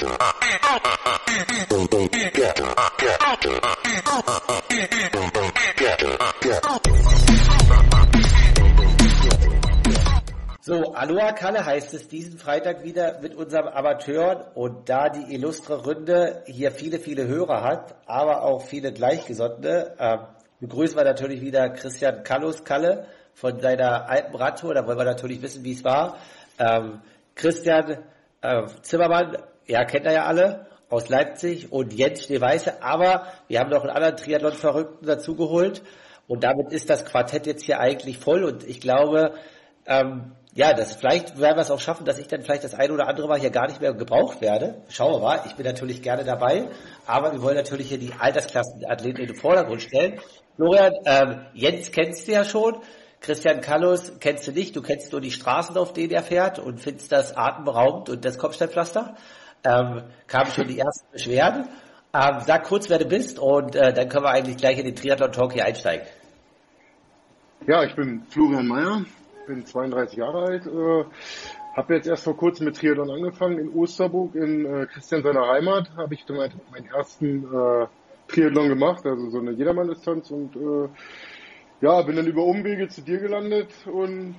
So, Aloha Kalle heißt es diesen Freitag wieder mit unserem Amateuren, und da die illustre Runde hier viele, viele Hörer hat, aber auch viele Gleichgesinnte, begrüßen wir natürlich wieder Christian Kalle von seiner Alpenradtour. Da wollen wir natürlich wissen, wie es war. Christian Zimmermann, ja, kennt er ja alle, aus Leipzig, und Jens Schneeweiße, aber wir haben noch einen anderen Triathlon-Verrückten dazugeholt, und damit ist das Quartett jetzt hier eigentlich voll, und ich glaube, vielleicht werden wir es auch schaffen, dass ich dann vielleicht das eine oder andere Mal hier gar nicht mehr gebraucht werde. Schauen wir mal, ich bin natürlich gerne dabei, aber wir wollen natürlich hier die Altersklassenathleten in den Vordergrund stellen. Florian, Jens kennst du ja schon, Christian Kallus kennst du nicht, du kennst nur die Straßen, auf denen er fährt, und findest das atemberaubend und das Kopfsteinpflaster. Kamen schon die ersten Beschwerden. Sag kurz, wer du bist, und dann können wir eigentlich gleich in den Triathlon-Talk hier einsteigen. Ja, ich bin Florian Meyer. Bin 32 Jahre alt, habe jetzt erst vor kurzem mit Triathlon angefangen in Osterburg, in Christian seiner Heimat, habe ich dann meinen ersten Triathlon gemacht, also so eine Jedermann-Distanz, und bin dann über Umwege zu dir gelandet, und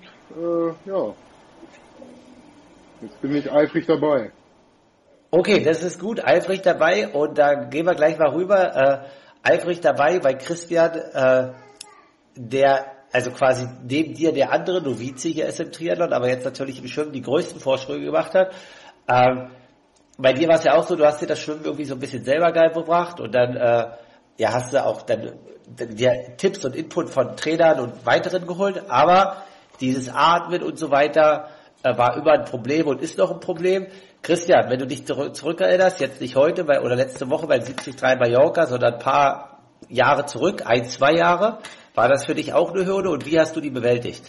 jetzt bin ich eifrig dabei. Okay, das ist gut, eifrig dabei, und da gehen wir gleich mal rüber, eifrig dabei bei Christian, also quasi neben dir der andere Novize hier ist im Triathlon, aber jetzt natürlich im Schwimmen die größten Vorsprünge gemacht hat. Bei dir war es ja auch so, du hast dir das Schwimmen irgendwie so ein bisschen selber beigebracht, und dann hast du auch dann dir Tipps und Input von Trainern und weiteren geholt, aber dieses Atmen und so weiter war immer ein Problem und ist noch ein Problem. Christian, wenn du dich zurückerinnerst, jetzt nicht heute oder letzte Woche beim 73 Mallorca, sondern ein paar Jahre zurück, 2 Jahre, war das für dich auch eine Hürde, und wie hast du die bewältigt?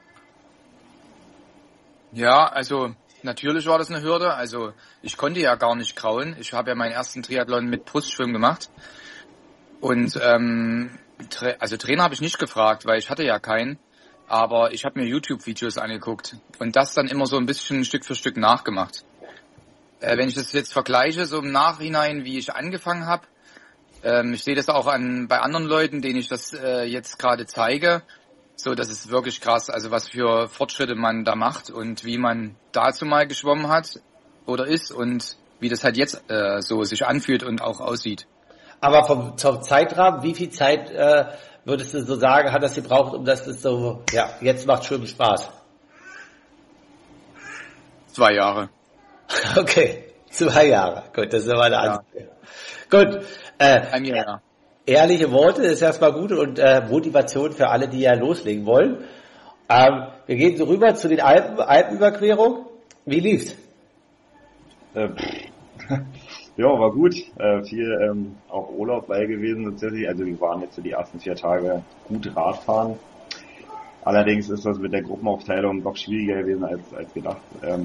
Ja, also natürlich war das eine Hürde. Also ich konnte ja gar nicht krauen. Ich habe ja meinen ersten Triathlon mit Brustschwimmen gemacht. Und Trainer habe ich nicht gefragt, weil ich hatte ja keinen. Aber ich habe mir YouTube-Videos angeguckt und das dann immer so ein bisschen Stück für Stück nachgemacht. Wenn ich das jetzt vergleiche, so im Nachhinein, wie ich angefangen habe, ich sehe das auch bei anderen Leuten, denen ich das jetzt gerade zeige. So, das ist wirklich krass, also was für Fortschritte man da macht und wie man dazu mal geschwommen hat oder ist und wie das halt jetzt so sich anfühlt und auch aussieht. Aber vom Zeitrahmen, wie viel Zeit würdest du so sagen, hat das gebraucht, um das so, ja, jetzt macht Schwimmen Spaß? 2 Jahre. Okay, 2 Jahre. Gut, das ist aber eine Ansage. Gut. Ein Jahr, ja. Ehrliche Worte ist erstmal gut, und Motivation für alle, die ja loslegen wollen. Wir gehen so rüber zu den Alpenüberquerungen. Wie lief's? Ja, war gut. Viel auch Urlaub bei gewesen tatsächlich. Also wir waren jetzt für die ersten 4 Tage gut Radfahren. Allerdings ist das mit der Gruppenaufteilung doch schwieriger gewesen als gedacht.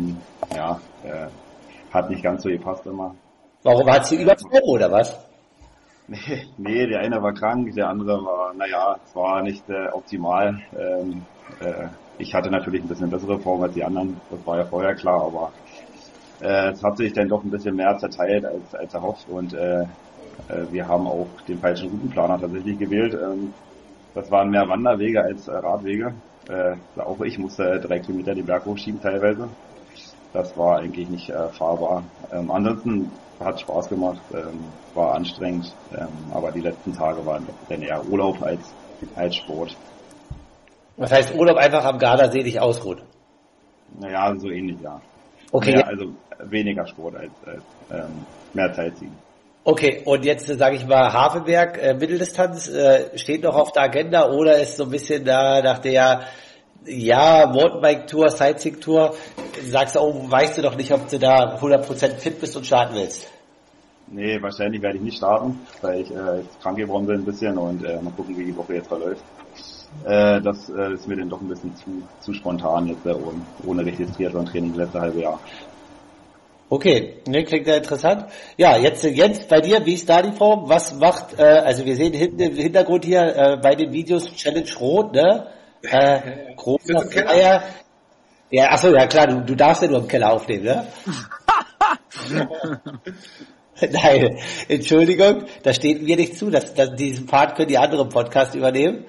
Hat nicht ganz so gepasst immer. Warum hat sie überfallen oder was? Nee, der eine war krank, der andere war, es war nicht optimal. Ich hatte natürlich ein bisschen bessere Form als die anderen, das war ja vorher klar, aber es hat sich dann doch ein bisschen mehr zerteilt als erhofft, und wir haben auch den falschen Routenplaner tatsächlich gewählt. Das waren mehr Wanderwege als Radwege. Auch ich musste 3 Kilometer den Berg hochschieben teilweise. Das war eigentlich nicht fahrbar. Ansonsten hat Spaß gemacht, war anstrengend, aber die letzten Tage waren dann eher Urlaub als Sport. Was heißt Urlaub, einfach am Gardasee dich ausruhen? Naja, so ähnlich, ja. Okay. Mehr, also weniger Sport als mehr Zeit ziehen. Okay, und jetzt sage ich mal Hafenberg, Mitteldistanz, steht noch auf der Agenda, oder ist so ein bisschen da nach der Mountainbike-Tour, Sightseeing-Tour, sagst du, weißt du doch nicht, ob du da 100% fit bist und starten willst? Nee, wahrscheinlich werde ich nicht starten, weil ich jetzt krank geworden bin ein bisschen, und mal gucken, wie die Woche jetzt verläuft. Das ist mir dann doch ein bisschen zu spontan jetzt, ohne richtiges Triathlon-Training das letzte halbe Jahr. Okay, klingt ja interessant. Ja, jetzt Jens, bei dir, wie ist da die Form? Was macht, also wir sehen hinten im Hintergrund hier bei den Videos Challenge Rot, ne? Großer Flyer. Ja, achso, ja klar, du darfst ja nur im Keller aufnehmen, ne? Nein, Entschuldigung, das steht mir nicht zu. Diesen Part können die anderen Podcasts übernehmen.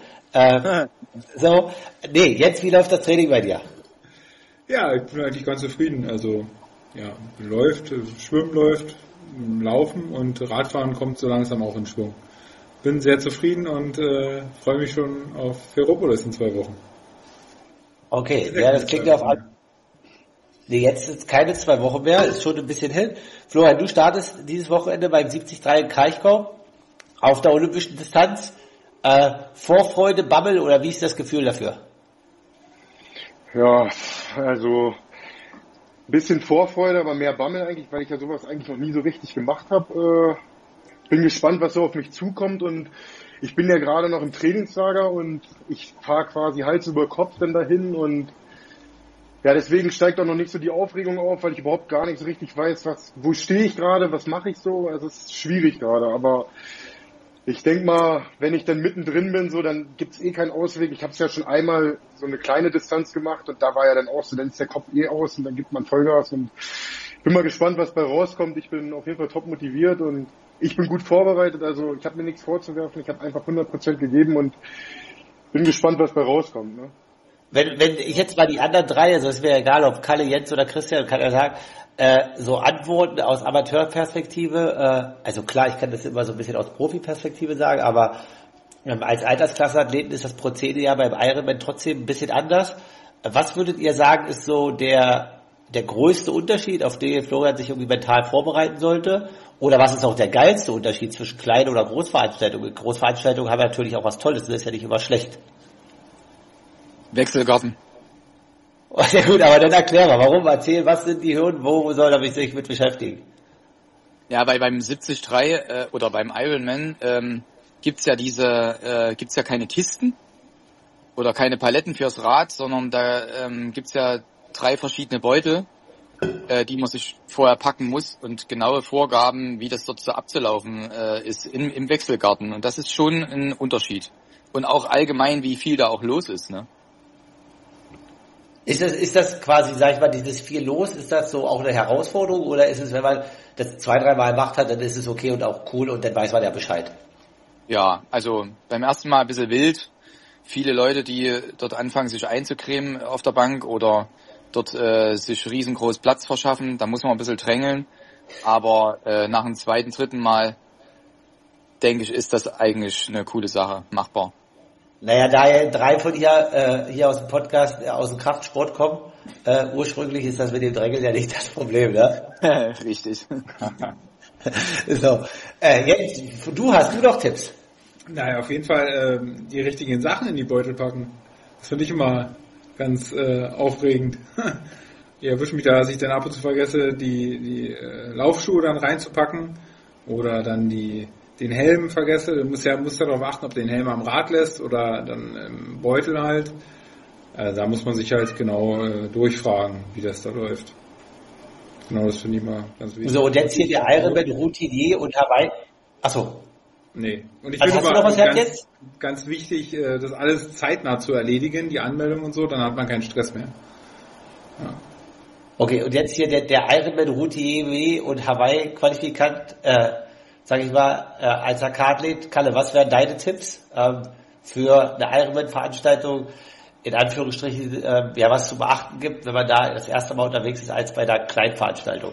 Jetzt, wie läuft das Training bei dir? Ja, ich bin eigentlich ganz zufrieden. Also, ja, läuft, Schwimmen läuft, Laufen und Radfahren kommt so langsam auch in Schwung. Bin sehr zufrieden und freue mich schon auf Ferropolis in 2 Wochen. Okay, ja, das klingt ja auf alle. Nee, jetzt sind es keine 2 Wochen mehr, ist schon ein bisschen hin. Florian, du startest dieses Wochenende beim 73 in Kraichgau auf der olympischen Distanz. Vorfreude, Bammel oder wie ist das Gefühl dafür? Ja, also ein bisschen Vorfreude, aber mehr Bammel eigentlich, weil ich ja sowas eigentlich noch nie so richtig gemacht habe. Bin gespannt, was so auf mich zukommt und ich bin ja gerade noch im Trainingslager und ich fahre quasi Hals über Kopf dann dahin und ja, deswegen steigt auch noch nicht so die Aufregung auf, weil ich überhaupt gar nicht so richtig weiß, wo stehe ich gerade, was mache ich so. Also es ist schwierig gerade, aber ich denke mal, wenn ich dann mittendrin bin, so, dann gibt's keinen Ausweg. Ich habe es ja schon einmal so eine kleine Distanz gemacht und da war ja dann auch so, dann ist der Kopf aus und dann gibt man Vollgas und ich bin mal gespannt, was bei rauskommt. Ich bin auf jeden Fall top motiviert und ich bin gut vorbereitet, also ich habe mir nichts vorzuwerfen. Ich habe einfach 100% gegeben und bin gespannt, was bei rauskommt. Ne? Wenn ich jetzt mal die anderen 3, also es wäre egal, ob Kalle, Jens oder Christian, kann er sagen, so Antworten aus Amateurperspektive, also klar, ich kann das immer so ein bisschen aus Profiperspektive sagen, aber als Altersklassenathleten ist das Prozedere ja beim Ironman trotzdem ein bisschen anders. Was würdet ihr sagen, ist so der größte Unterschied, auf den Florian sich irgendwie mental vorbereiten sollte? Oder was ist auch der geilste Unterschied zwischen kleinen oder Großveranstaltungen? Großveranstaltungen haben natürlich auch was Tolles, das ist ja nicht immer schlecht. Wechselgarten. Ja gut, aber dann erklär mal, warum? Erzähl, was sind die Hürden, wo soll er sich mit beschäftigen? Ja, weil beim 73 oder beim Ironman gibt's ja keine Kisten oder keine Paletten fürs Rad, sondern da gibt's ja 3 verschiedene Beutel, die man sich vorher packen muss und genaue Vorgaben, wie das dort so abzulaufen ist im Wechselgarten. Und das ist schon ein Unterschied. Und auch allgemein, wie viel da auch los ist, ne? Ist das quasi, sag ich mal, dieses viel los, ist das so auch eine Herausforderung oder ist es, wenn man das 2-3 Mal gemacht hat, dann ist es okay und auch cool und dann weiß man ja Bescheid? Ja, also beim ersten Mal ein bisschen wild. Viele Leute, die dort anfangen, sich einzucremen auf der Bank oder dort sich riesengroß Platz verschaffen, da muss man ein bisschen drängeln. Aber nach dem 2., 3. Mal, denke ich, ist das eigentlich eine coole Sache, machbar. Naja, da ja 3 von hier aus dem Podcast, aus dem Kraftsport kommen, ursprünglich ist das mit dem Drängeln ja nicht das Problem, ne? Richtig. So, Jens, du noch Tipps? Naja, auf jeden Fall die richtigen Sachen in die Beutel packen. Das finde ich immer ganz aufregend. Ich erwische mich da, dass ich dann ab und zu vergesse, die Laufschuhe dann reinzupacken oder dann den Helm vergesse. Du musst ja darauf achten, ob du den Helm am Rad lässt oder dann im Beutel halt. Da muss man sich halt genau durchfragen, wie das da läuft. Genau, das finde ich mal ganz wichtig. So, und jetzt hier der Ironman Routinier und Hawaii. Achso. Nee. Und ich also finde noch was ganz wichtig, das alles zeitnah zu erledigen, die Anmeldung und so, dann hat man keinen Stress mehr. Ja. Okay, und jetzt hier der Ironman Routinier und Hawaii Qualifikant, sag ich mal, als Arkathlet, Kalle, was wären deine Tipps für eine Ironman-Veranstaltung, in Anführungsstrichen, was zu beachten gibt, wenn man da das erste Mal unterwegs ist, als bei der Kleinveranstaltung?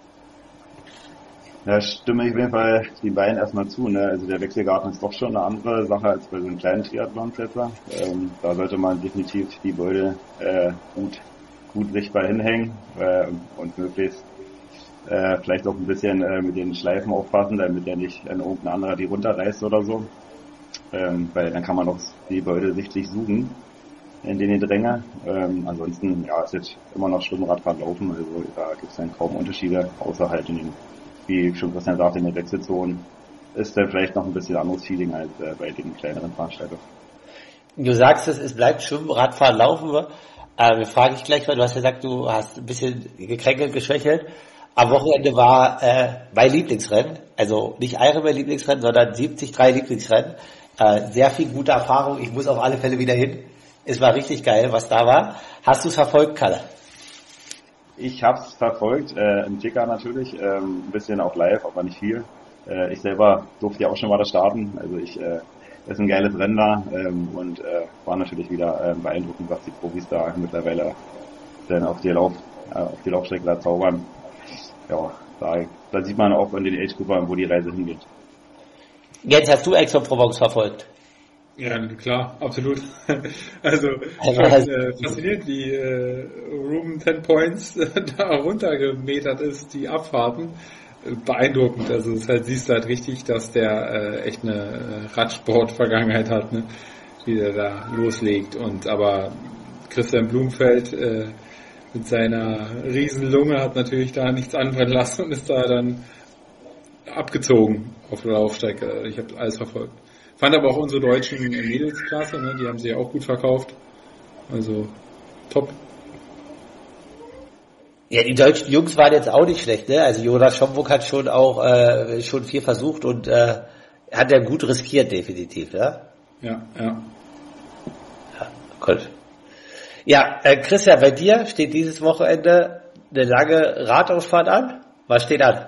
Ja, stimme ich auf jeden Fall die beiden erstmal zu. Ne? Also der Wechselgarten ist doch schon eine andere Sache als bei so einem kleinen Triathlon-Plätzer. Da sollte man definitiv die Beutel gut sichtbar hinhängen und möglichst vielleicht auch ein bisschen mit den Schleifen aufpassen, damit ja nicht irgendein anderer die runterreißt oder so. Weil dann kann man auch die Beutel sichtlich suchen in den Dränge. Ansonsten, ja, ist jetzt immer noch Schwimmradfahren laufen, also da gibt es dann kaum Unterschiede, außer halt in den, wie schon Christian sagte, in den Wechselzonen ist da vielleicht noch ein bisschen anderes Feeling als bei den kleineren Veranstaltungen. Du sagst es bleibt Schwimmen, Radfahren, Laufen. Wir fragen dich gleich mal, du hast gesagt, du hast ein bisschen gekränkelt, geschwächelt. Am Wochenende war mein Lieblingsrennen, also nicht Ironman Lieblingsrennen, sondern 73 Lieblingsrennen. Sehr viel gute Erfahrung, ich muss auf alle Fälle wieder hin. Es war richtig geil, was da war. Hast du es verfolgt, Kalle? Ich habe es verfolgt, im Ticker natürlich, ein bisschen auch live, aber nicht viel. Ich selber durfte ja auch schon mal da starten, also ist ein geiles Rennen da und war natürlich wieder beeindruckend, was die Profis da mittlerweile dann auf die Laufstrecke da zaubern. Ja, da sieht man auch in den Age-Gruppen, wo die Reise hingeht. Jetzt hast du Aix-en-Provence verfolgt. Ja, klar, absolut. Also faszinierend, wie Ruben 10 Points da runtergemetert ist, die Abfahrten. Beeindruckend. Also es halt, siehst du halt richtig, dass der echt eine Radsport-Vergangenheit hat, ne? Wie der da loslegt. Und aber Christian Blumfeld mit seiner Riesenlunge hat natürlich da nichts anbrennen lassen und ist da dann abgezogen auf der Laufstrecke. Ich habe alles verfolgt. Fand aber auch unsere deutschen Mädelsklasse, ne? Die haben sie ja auch gut verkauft. Also top. Ja, die deutschen Jungs waren jetzt auch nicht schlecht, ne? Also Jonas Schomburg hat schon auch schon viel versucht und hat ja gut riskiert, definitiv, ne? Ja. Ja, gut. Ja, Christian, bei dir steht dieses Wochenende eine lange Radausfahrt an. Was steht an?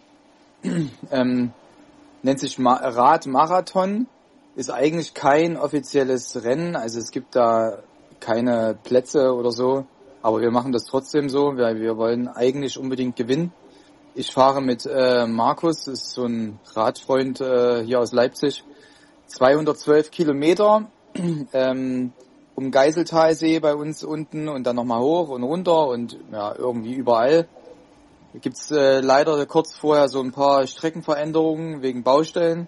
Nennt sich Radmarathon, ist eigentlich kein offizielles Rennen, also es gibt da keine Plätze oder so, aber wir machen das trotzdem so, weil wir wollen eigentlich unbedingt gewinnen. Ich fahre mit Markus, ist so ein Radfreund hier aus Leipzig, 212 Kilometer um Geiseltalsee bei uns unten und dann nochmal hoch und runter und ja, irgendwie überall. Gibt's leider kurz vorher so ein paar Streckenveränderungen wegen Baustellen.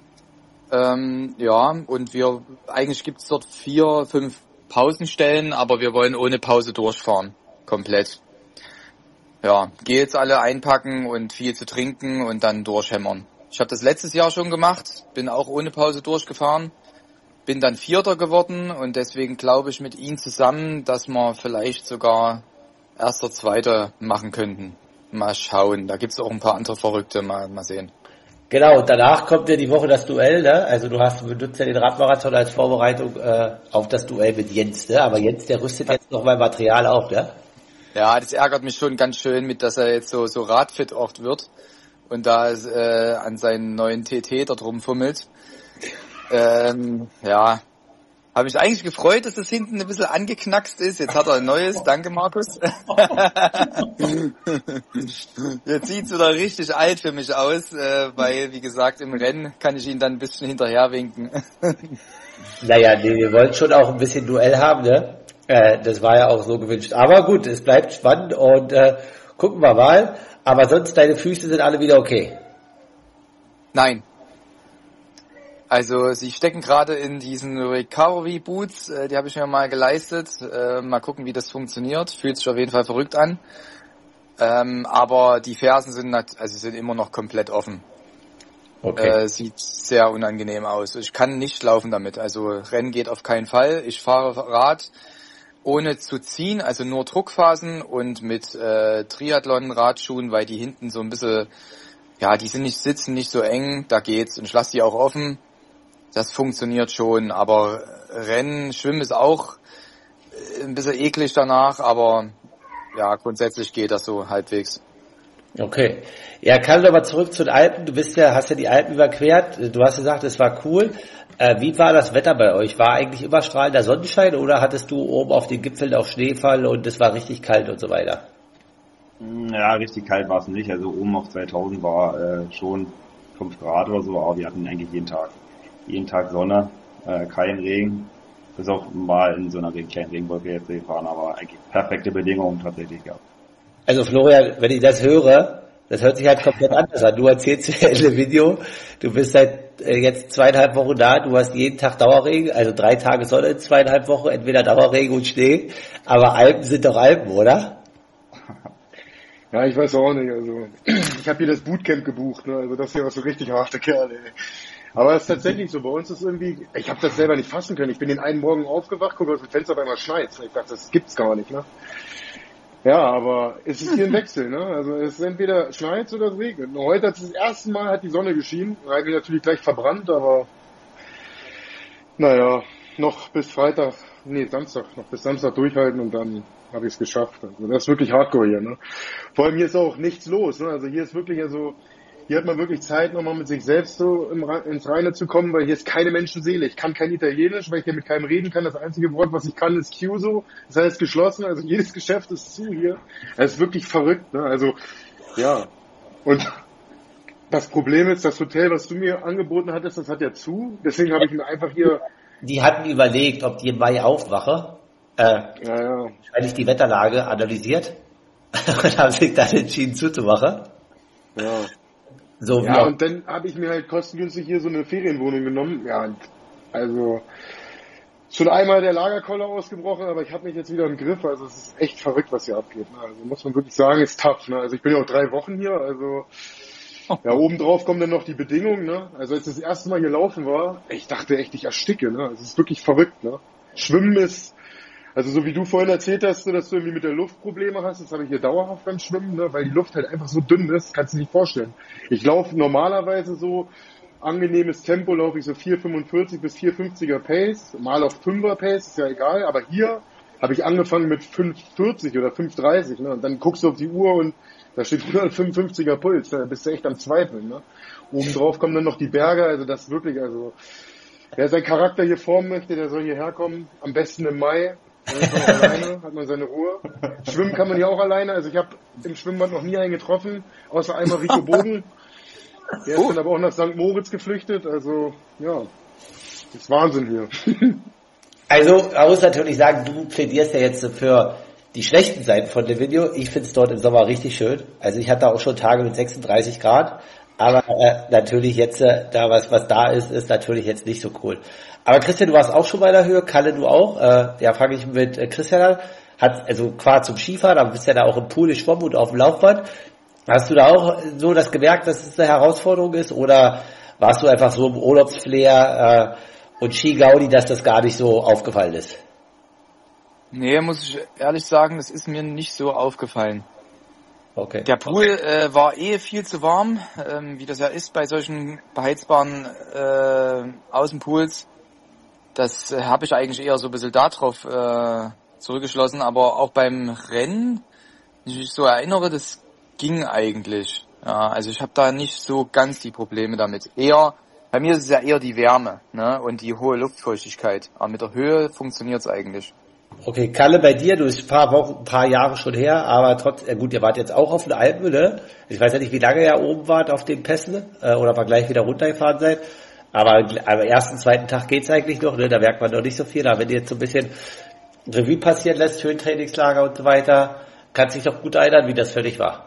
Ja, und eigentlich gibt's dort 4, 5 Pausenstellen, aber wir wollen ohne Pause durchfahren. Komplett. Ja, Gels alle einpacken und viel zu trinken und dann durchhämmern. Ich habe das letztes Jahr schon gemacht, bin auch ohne Pause durchgefahren, bin dann Vierter geworden und deswegen glaube ich mit ihm zusammen, dass wir vielleicht sogar Erster, Zweiter machen könnten. Mal schauen, da gibt's auch ein paar andere Verrückte, mal sehen. Genau, und danach kommt ja die Woche das Duell, ne? Also du benutzt ja den Radmarathon als Vorbereitung auf das Duell mit Jens, ne? Aber Jens, der rüstet jetzt noch mal Material auf, ne? Ja, das ärgert mich schon ganz schön, mit dass er jetzt so radfit oft wird und da an seinen neuen TT da drum fummelt. Ja, habe mich eigentlich gefreut, dass das hinten ein bisschen angeknackst ist. Jetzt hat er ein neues. Danke, Markus. Jetzt sieht's wieder richtig alt für mich aus, weil, wie gesagt, im Rennen kann ich ihn dann ein bisschen hinterherwinken. Naja, nee, wir wollen schon auch ein bisschen Duell haben, ne? Das war ja auch so gewünscht. Aber gut, es bleibt spannend und gucken wir mal. Aber sonst, deine Füße sind alle wieder okay? Nein. Also sie stecken gerade in diesen Recovery Boots, die habe ich mir mal geleistet. Mal gucken, wie das funktioniert. Fühlt sich auf jeden Fall verrückt an. Aber die Fersen sind immer noch komplett offen. Okay. Sieht sehr unangenehm aus. Ich kann nicht laufen damit. Also Rennen geht auf keinen Fall. Ich fahre Rad ohne zu ziehen, also nur Druckphasen und mit Triathlon-Radschuhen, weil die hinten so ein bisschen, ja, die sitzen nicht so eng, da geht's. Und ich lasse die auch offen. Das funktioniert schon, aber Rennen, Schwimmen ist auch ein bisschen eklig danach, aber ja, grundsätzlich geht das so halbwegs. Okay. Ja, Karl, aber zurück zu den Alpen. Hast ja die Alpen überquert. Du hast gesagt, es war cool. Wie war das Wetter bei euch? War eigentlich immer strahlender Sonnenschein oder hattest du oben auf den Gipfeln auch Schneefall und es war richtig kalt und so weiter? Ja, richtig kalt war es nicht. Also oben auf 2000 war schon 5 Grad oder so, aber wir hatten eigentlich jeden Tag Sonne, kein Regen, bis auf mal in so einer kleinen Regenwolke jetzt gefahren, aber eigentlich perfekte Bedingungen tatsächlich gehabt. Also Florian, wenn ich das höre, das hört sich halt komplett anders an. Du erzählst mir in dem Video, du bist seit jetzt 2,5 Wochen da, du hast jeden Tag Dauerregen, also 3 Tage Sonne in 2,5 Wochen, entweder Dauerregen und Schnee, aber Alpen sind doch Alpen, oder? Ja, ich weiß auch nicht, also ich habe hier das Bootcamp gebucht, ne? Also das hier war so richtig harte Kerl, ey. Aber es ist tatsächlich so, bei uns ist irgendwie, ich habe das selber nicht fassen können. Ich bin den einen Morgen aufgewacht, gucke aus dem Fenster, auf einmal schneit. Ich dachte, das gibt's gar nicht, ne? Ja, aber es ist hier ein Wechsel, ne? Also es ist entweder schneit oder es regnet. Und heute hat das erste Mal die Sonne geschienen. Da habe ich natürlich gleich verbrannt, aber naja, noch bis Freitag Samstag, noch bis Samstag durchhalten und dann habe ich es geschafft. Also das ist wirklich Hardcore hier, ne? Vor allem hier ist auch nichts los, ne? Also hier ist wirklich, hier hat man wirklich Zeit, nochmal mit sich selbst so ins Reine zu kommen, weil hier ist keine Menschenseele. Ich kann kein Italienisch, weil ich hier mit keinem reden kann. Das einzige Wort, was ich kann, ist Chiuso. Das heißt geschlossen, also jedes Geschäft ist zu hier. Es ist wirklich verrückt, ne? Also, ja. Und das Problem ist, das Hotel, was du mir angeboten hattest, das hat ja zu. Deswegen habe ich mir einfach hier... Die hatten überlegt, ob die im Mai aufwache. Wahrscheinlich die Wetterlage analysiert und haben sich dann entschieden zuzumachen. Ja. So ja, und dann habe ich mir halt kostengünstig hier so eine Ferienwohnung genommen. Ja, und also schon einmal der Lagerkoller ausgebrochen, aber ich habe mich jetzt wieder im Griff. Also es ist echt verrückt, was hier abgeht. Ne? Also muss man wirklich sagen, ist tough. Ne? Also ich bin ja auch 3 Wochen hier, also ja, obendrauf kommen dann noch die Bedingungen. Ne? Also als ich das erste Mal hier laufen war, ich dachte echt, ich ersticke. Ne? Also es ist wirklich verrückt. Ne? Schwimmen ist, also so wie du vorhin erzählt hast, dass du irgendwie mit der Luft Probleme hast, das habe ich hier dauerhaft beim Schwimmen, ne? Weil die Luft halt einfach so dünn ist, kannst du dir nicht vorstellen. Ich laufe normalerweise so angenehmes Tempo, laufe ich so 4,45 bis 4,50er Pace, mal auf 5er Pace, ist ja egal, aber hier habe ich angefangen mit 5,40 oder 5,30, ne? Und dann guckst du auf die Uhr und da steht 155er Puls, da bist du echt am Zweifeln, ne? Obendrauf kommen dann noch die Berge, also das ist wirklich, also wer seinen Charakter hier formen möchte, der soll hierher kommen, am besten im Mai. Alleine, hat man seine Ruhe. Schwimmen kann man hier auch alleine. Also ich habe im Schwimmbad noch nie einen getroffen, außer einmal Rico Bogen. Der ist dann aber auch nach St. Moritz geflüchtet. Also ja, das ist Wahnsinn hier. Also man muss natürlich sagen, du plädierst ja jetzt für die schlechten Seiten von Livigno. Ich finde es dort im Sommer richtig schön. Also ich hatte auch schon Tage mit 36 Grad. Aber natürlich jetzt, da was da ist natürlich jetzt nicht so cool. Aber Christian, du warst auch schon mal in der Höhe, Kalle, du auch. Ja, fange ich mit Christian an. Also quasi zum Skifahren, aber bist ja da auch im Pool geschwommen und auf dem Laufband. Hast du da auch so das gemerkt, dass es eine Herausforderung ist? Oder warst du einfach so im Urlaubsflair und Ski-Gaudi, dass das gar nicht so aufgefallen ist? Nee, muss ich ehrlich sagen, das ist mir nicht so aufgefallen. Okay. Der Pool war viel zu warm, wie das ja ist bei solchen beheizbaren Außenpools. Das habe ich eigentlich eher so ein bisschen darauf zurückgeschlossen, aber auch beim Rennen, wenn ich mich so erinnere, das ging eigentlich. Ja, also ich habe da nicht so ganz die Probleme damit. Bei mir ist es ja eher die Wärme, ne, und die hohe Luftfeuchtigkeit. Aber mit der Höhe funktioniert es eigentlich. Okay, Kalle, bei dir, du bist ein paar Jahre schon her, aber trotzdem, gut, ihr wart jetzt auch auf den Alpen, ne? Ich weiß ja nicht, wie lange ihr oben wart auf den Pässen, oder mal gleich wieder runtergefahren seid. Aber am ersten, zweiten Tag geht's eigentlich noch, ne? Da merkt man noch nicht so viel. Aber wenn ihr jetzt so ein bisschen Revue passieren lässt, Höhentrainingslager und so weiter, kannst dich doch gut erinnern, wie das für dich war.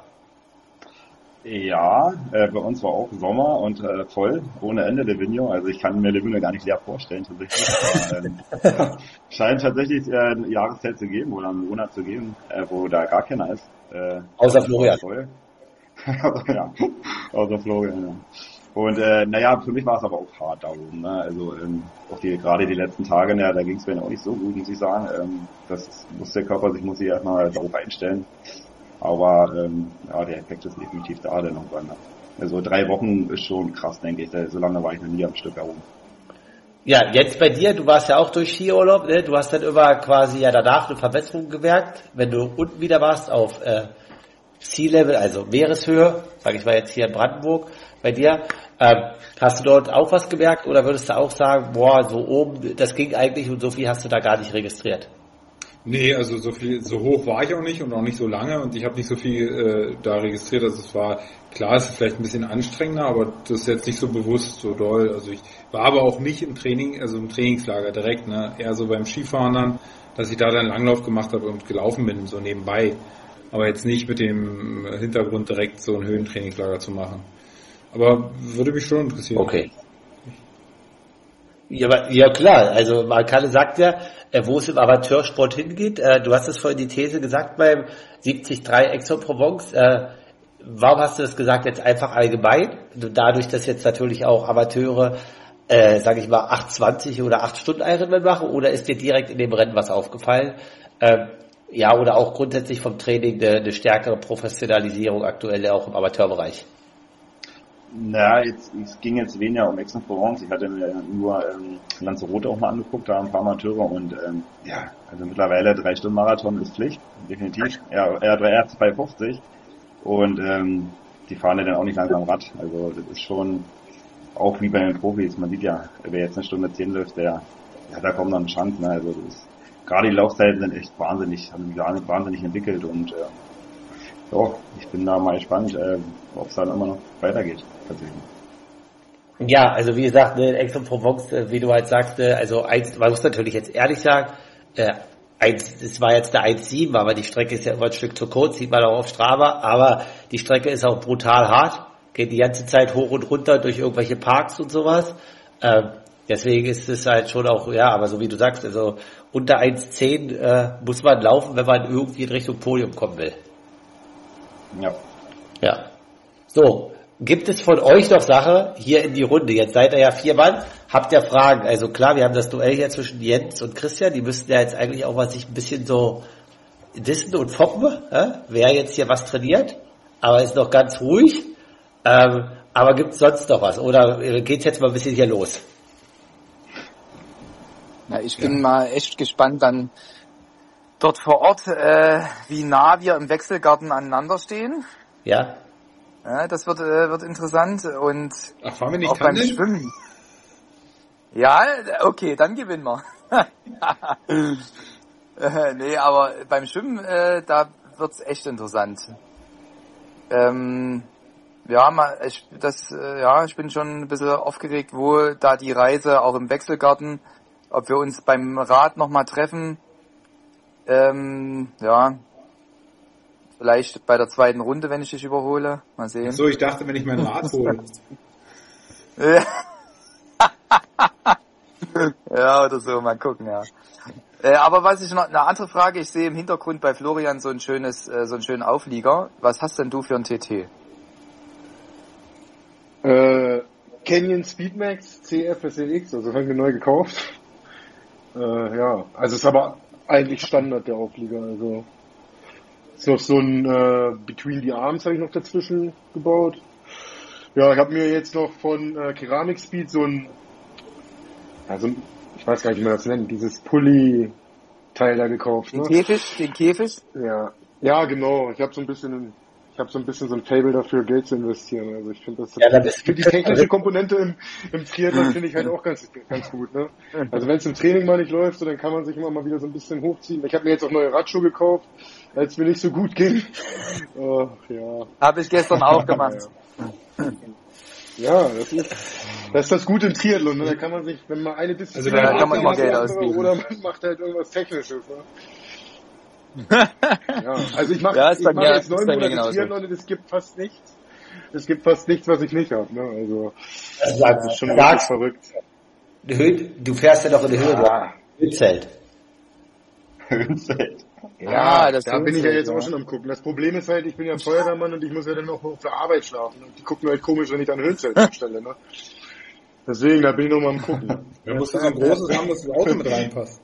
Ja, bei uns war auch Sommer und voll, ohne Ende Livigno. Also ich kann mir Livigno gar nicht leer vorstellen tatsächlich. Aber, scheint tatsächlich eine Jahreszeit zu geben oder einen Monat zu geben, wo da gar keiner ist. Außer Florian. Voll. Ja, außer Florian, ja. Und für mich war es aber auch hart da oben. Ne? Also auch gerade die letzten Tage, da ging es mir auch nicht so gut, muss ich sagen. Das muss der Körper muss sich erstmal darauf einstellen. Aber der Effekt ist definitiv da dann irgendwann. Also 3 Wochen ist schon krass, denke ich. So lange war ich noch nie am Stück herum. Ja, jetzt bei dir, du warst ja auch durch Skiurlaub, ne? Du hast dann immer quasi ja danach eine Verbesserung gemerkt, wenn du unten wieder warst auf Sea-Level, also Meereshöhe, sage ich mal jetzt hier in Brandenburg bei dir. Hast du dort auch was gemerkt oder würdest du auch sagen, boah, so oben, das ging eigentlich und so viel hast du da gar nicht registriert? Nee, also so hoch war ich auch nicht und auch nicht so lange und ich habe nicht so viel da registriert. Also es war, klar, es ist vielleicht ein bisschen anstrengender, aber das ist jetzt nicht so bewusst so doll. Also ich war aber auch nicht im Training, also im Trainingslager direkt, ne, eher so beim Skifahren dann, dass ich da dann Langlauf gemacht habe und gelaufen bin, so nebenbei. Aber jetzt nicht mit dem Hintergrund direkt so ein Höhentrainingslager zu machen. Aber würde mich schon interessieren. Okay. Ja klar, also Kalle sagt ja, wo es im Amateursport hingeht. Du hast es vorhin die These gesagt beim 73 Aix-en-Provence. Warum hast du das gesagt jetzt einfach allgemein? Dadurch, dass jetzt natürlich auch Amateure, sage ich mal, 8,20 oder 8 Stunden Ironman machen, oder ist dir direkt in dem Rennen was aufgefallen? Oder auch grundsätzlich vom Training eine stärkere Professionalisierung aktuell auch im Amateurbereich? Es ging jetzt weniger um Aix-en-Provence. Ich hatte mir nur Lanzarote auch mal angeguckt, da ein paar Amateure und also mittlerweile 3-Stunden-Marathon ist Pflicht, definitiv. Er 2,50 und die fahren ja dann auch nicht langsam Rad. Also das ist schon auch wie bei den Profis. Man sieht ja, wer jetzt 1 Stunde 10 läuft, da kommt noch eine Chance. Ne? Also gerade die Laufzeiten sind echt wahnsinnig, haben sich wahnsinnig entwickelt und ich bin da mal gespannt, ob es dann immer noch weitergeht. Tatsächlich. Ja, also wie gesagt, Aix-en-Provence, wie du halt sagst, also man muss natürlich jetzt ehrlich sagen, das war jetzt der 1,7, aber die Strecke ist ja immer ein Stück zu kurz, sieht man auch auf Strava, aber die Strecke ist auch brutal hart, geht die ganze Zeit hoch und runter durch irgendwelche Parks und sowas. Deswegen ist es halt schon auch, aber so wie du sagst, also unter 1,10 muss man laufen, wenn man irgendwie in Richtung Podium kommen will. Ja. So, gibt es von euch noch Sache hier in die Runde? Jetzt seid ihr ja 4 Mann, habt ihr Fragen? Also klar, wir haben das Duell hier zwischen Jens und Christian, die müssten ja jetzt eigentlich auch mal sich ein bisschen so dissen und foppen, wer jetzt hier was trainiert, aber ist noch ganz ruhig. Aber gibt's sonst noch was? Oder geht's jetzt mal ein bisschen hier los? Na, ich bin mal echt gespannt dann dort vor Ort, wie nah wir im Wechselgarten aneinander stehen. Ja. Ja, das wird interessant und fahren wir nicht auch beim Schwimmen. Ja, okay, dann gewinnen wir. Nee, aber beim Schwimmen, da wird's echt interessant. Ich bin schon ein bisschen aufgeregt, wo da die Reise auch im Wechselgarten, ob wir uns beim Rad nochmal treffen. Vielleicht bei der 2. Runde, wenn ich dich überhole. Mal sehen. So, ich dachte, wenn ich mein Rad hole. Ja, oder so, mal gucken, ja. Aber was ich noch, eine andere Frage, ich sehe im Hintergrund bei Florian so einen schönen Auflieger. Was hast denn du für ein TT? Canyon Speedmax CFSLX, also haben wir neu gekauft. Also ist aber eigentlich Standard der Auflieger, also ist noch so ein Between the Arms habe ich noch dazwischen gebaut. Ja, ich habe mir jetzt noch von Ceramic Speed so ein, ich weiß gar nicht, wie man das nennt, dieses Pulli-Teil da gekauft. Den Käfig? Ja, genau. Ich habe so ein bisschen so ein Faible dafür, Geld zu investieren. Also ich finde die technische Komponente im Triathlon finde ich halt auch ganz gut. Ne? Also wenn es im Training mal nicht läuft, so, dann kann man sich immer mal wieder so ein bisschen hochziehen. Ich habe mir jetzt auch neue Radschuhe gekauft, als mir nicht so gut ging. Habe ich gestern auch gemacht. Ja, das ist das Gute im Triathlon. Ne? Da kann man sich, wenn man eine Disziplin da kann man immer Geld ausgeben. Oder man macht halt irgendwas Technisches. Ne? Also ich mache jetzt 9 Monate Triathlon und es gibt fast nichts. Was ich nicht habe. Ne? Also das ist schon wirklich verrückt. Du fährst ja doch in die Höhe. Höhenzelt. Ja, da bin ich ja jetzt auch schon am gucken. Das Problem ist halt, ich bin ja Feuerwehrmann und ich muss ja dann auch auf der Arbeit schlafen. Und die gucken halt komisch, wenn ich dann Höhenzelt aufstelle. Ne? Deswegen, da bin ich noch mal am gucken. Da musst du so ein großes haben, dass das Auto mit reinpasst.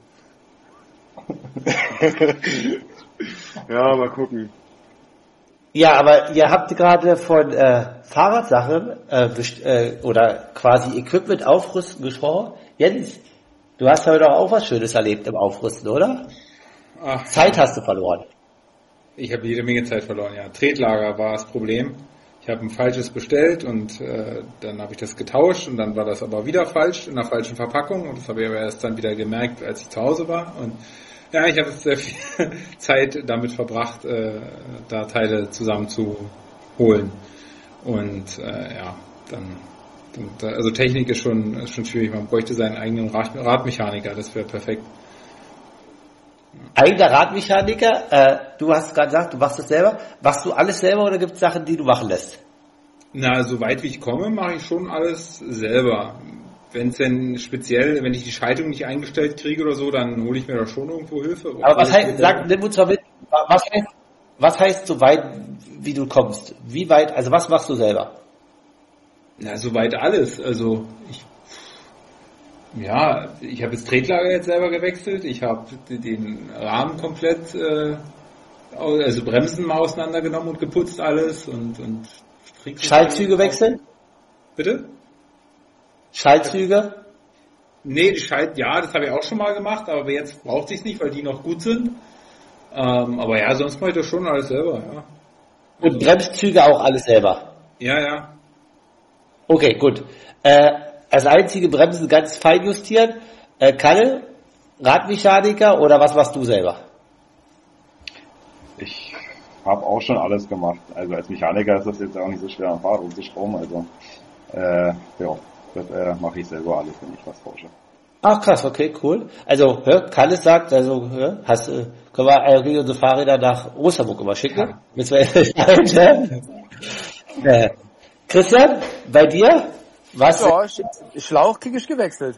Ja, mal gucken. Ja, aber ihr habt gerade von Fahrradsachen oder quasi Equipment aufrüsten gesprochen. Jens, du hast heute auch was Schönes erlebt im Aufrüsten, oder? Zeit hast du verloren. Ich habe jede Menge Zeit verloren, ja. Tretlager war das Problem. Ich habe ein falsches bestellt und dann habe ich das getauscht und dann war das aber wieder falsch, in einer falschen Verpackung und das habe ich aber erst dann wieder gemerkt, als ich zu Hause war und ja, ich habe sehr viel Zeit damit verbracht, da Teile zusammenzuholen und also Technik ist schon schwierig, man bräuchte seinen eigenen Radmechaniker, das wäre perfekt. Eigener Radmechaniker, du hast gerade gesagt, du machst das selber. Machst du alles selber oder gibt es Sachen, die du machen lässt? Na, soweit wie ich komme, mache ich schon alles selber. Wenn es denn speziell, wenn ich die Schaltung nicht eingestellt kriege oder so, dann hole ich mir da schon irgendwo Hilfe. Aber was heißt, nimm uns mal mit, was heißt so weit, wie du kommst? Wie weit, also was machst du selber? Na, soweit alles. Also ich habe das Tretlager jetzt selber gewechselt. Ich habe den Rahmen komplett, also Bremsen mal auseinandergenommen und geputzt alles und Schaltzüge wechseln? Bitte? Schaltzüge? Nee, ja, das habe ich auch schon mal gemacht, aber jetzt braucht ich es nicht, weil die noch gut sind. Aber ja, sonst mache ich das schon alles selber, ja. Und Bremszüge auch alles selber? Ja, ja. Okay, gut. Als einzige Bremsen ganz fein justieren. Kalle, Radmechaniker oder was machst du selber? Ich habe auch schon alles gemacht. Also als Mechaniker ist das jetzt auch nicht so schwer am Fahrrad rumzuschrauben. Also ja, das mache ich selber alles, wenn ich was tausche. Ach krass, okay, cool. Also, Kalle sagt, also, können wir unsere Fahrräder nach Osterburg immer schicken? Müssen wir Christian, bei dir? Was? Ja, Schlauch kriege ich gewechselt.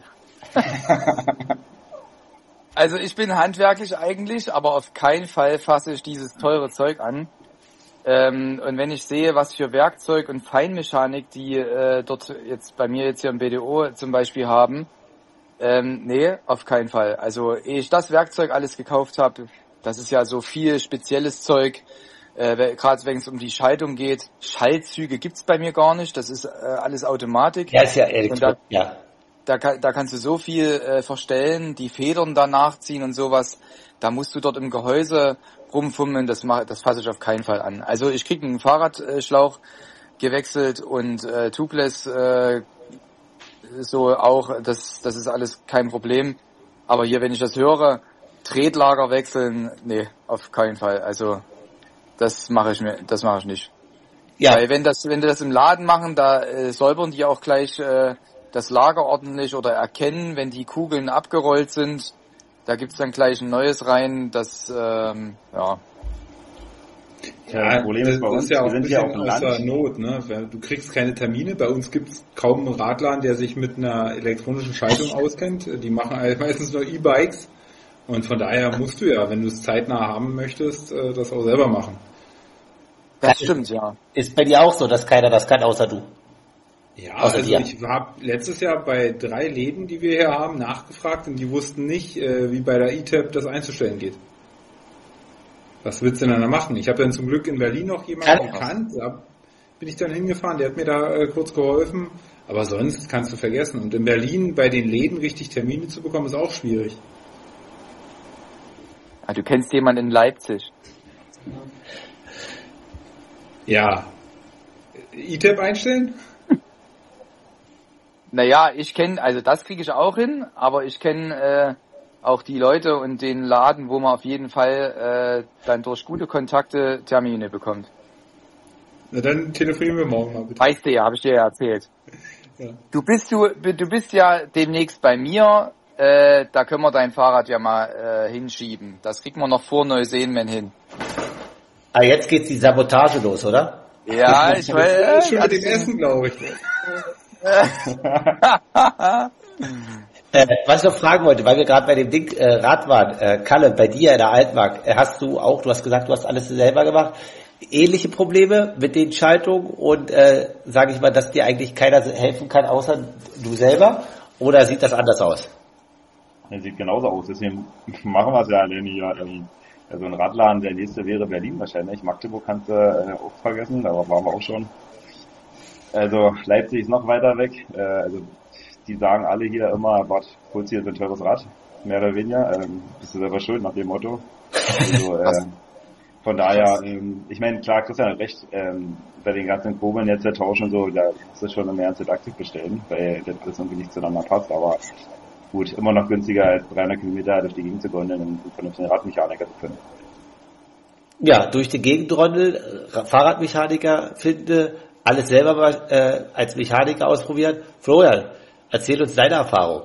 Also ich bin handwerklich eigentlich, aber auf keinen Fall fasse ich dieses teure Zeug an. Und wenn ich sehe, was für Werkzeug und Feinmechanik die dort jetzt bei mir jetzt hier im BDO zum Beispiel haben, nee, auf keinen Fall. Also ehe ich das Werkzeug alles gekauft habe, das ist ja so viel spezielles Zeug, gerade wenn es um die Schaltung geht. Schaltzüge gibt's bei mir gar nicht, das ist alles Automatik. Ja, ist ja Elektro, ja. Da kannst du so viel verstellen, die Federn danach ziehen und sowas. Da musst du dort im Gehäuse rumfummeln, das fasse ich auf keinen Fall an. Also ich krieg einen Fahrradschlauch gewechselt und Tubeless so auch, das ist alles kein Problem. Aber hier, wenn ich das höre, Tretlager wechseln, nee, auf keinen Fall. Also das mache ich nicht. Ja. Weil wenn die das im Laden machen, da säubern die auch gleich das Lager ordentlich oder erkennen, wenn die Kugeln abgerollt sind. Da gibt's dann gleich ein neues rein, das, ja. Ja, das Problem ist bei uns, ist ja auch wir ein sind ja bisschen auf dem außer Land. Not, ne? Du kriegst keine Termine. Bei uns gibt's kaum einen Radladen, der sich mit einer elektronischen Schaltung auskennt. Die machen meistens nur E-Bikes. Und von daher musst du ja, wenn du es zeitnah haben möchtest, das auch selber machen. Das stimmt, ja. Ist bei dir auch so, dass keiner das kann, außer du? Ja, Außer also dir. ich habe letztes Jahr bei 3 Läden, die wir hier haben, nachgefragt und die wussten nicht, wie bei der E-Tab das einzustellen geht. Was willst du denn da machen? Ich habe dann zum Glück in Berlin noch jemanden gekannt, da bin ich dann hingefahren, der hat mir da kurz geholfen, aber sonst kannst du vergessen. Und in Berlin bei den Läden richtig Termine zu bekommen, ist auch schwierig. Ah, du kennst jemanden in Leipzig. Ja. E-Tab einstellen? Naja, also das kriege ich auch hin, aber ich kenne auch die Leute und den Laden, wo man auf jeden Fall dann durch gute Kontakte Termine bekommt. Na dann telefonieren wir morgen mal bitte. Weißt du ja, habe ich dir ja erzählt. Ja. Du bist ja demnächst bei mir, da können wir dein Fahrrad ja mal hinschieben. Das kriegen wir noch vor Neuseenmann hin. Ah, jetzt geht's die Sabotage los, oder? Ja, ich weiß. Schon mit dem Essen, glaube ich. Was ich noch fragen wollte, weil wir gerade bei dem Ding Rad waren, Kalle, bei dir in der Altmark, du hast gesagt, du hast alles selber gemacht, ähnliche Probleme mit den Schaltungen und sage ich mal, dass dir eigentlich keiner helfen kann, außer du selber, oder sieht das anders aus? Das sieht genauso aus, deswegen machen wir es ja alle hier. Also ein Radladen, der nächste wäre Berlin wahrscheinlich. Magdeburg kannst du auch vergessen, aber waren wir auch schon. Also Leipzig ist noch weiter weg. Also die sagen alle hier immer, Bad, holst hier so ein teures Rad, mehr oder weniger. Bist du selber schuld nach dem Motto. Also von daher, ich meine, klar, Christian hat recht, bei den ganzen Kurbeln jetzt der Tausch und so, da ist das schon eine ernste Taktik bestellen, weil das alles irgendwie nicht zueinander passt, aber gut, immer noch günstiger als 300 Kilometer durch die Gegend zu gondeln und einen vernünftigen Radmechaniker zu finden. Ja, durch die Gegend rondeln, Fahrradmechaniker finden, alles selber mal als Mechaniker ausprobieren. Florian, erzähl uns deine Erfahrung.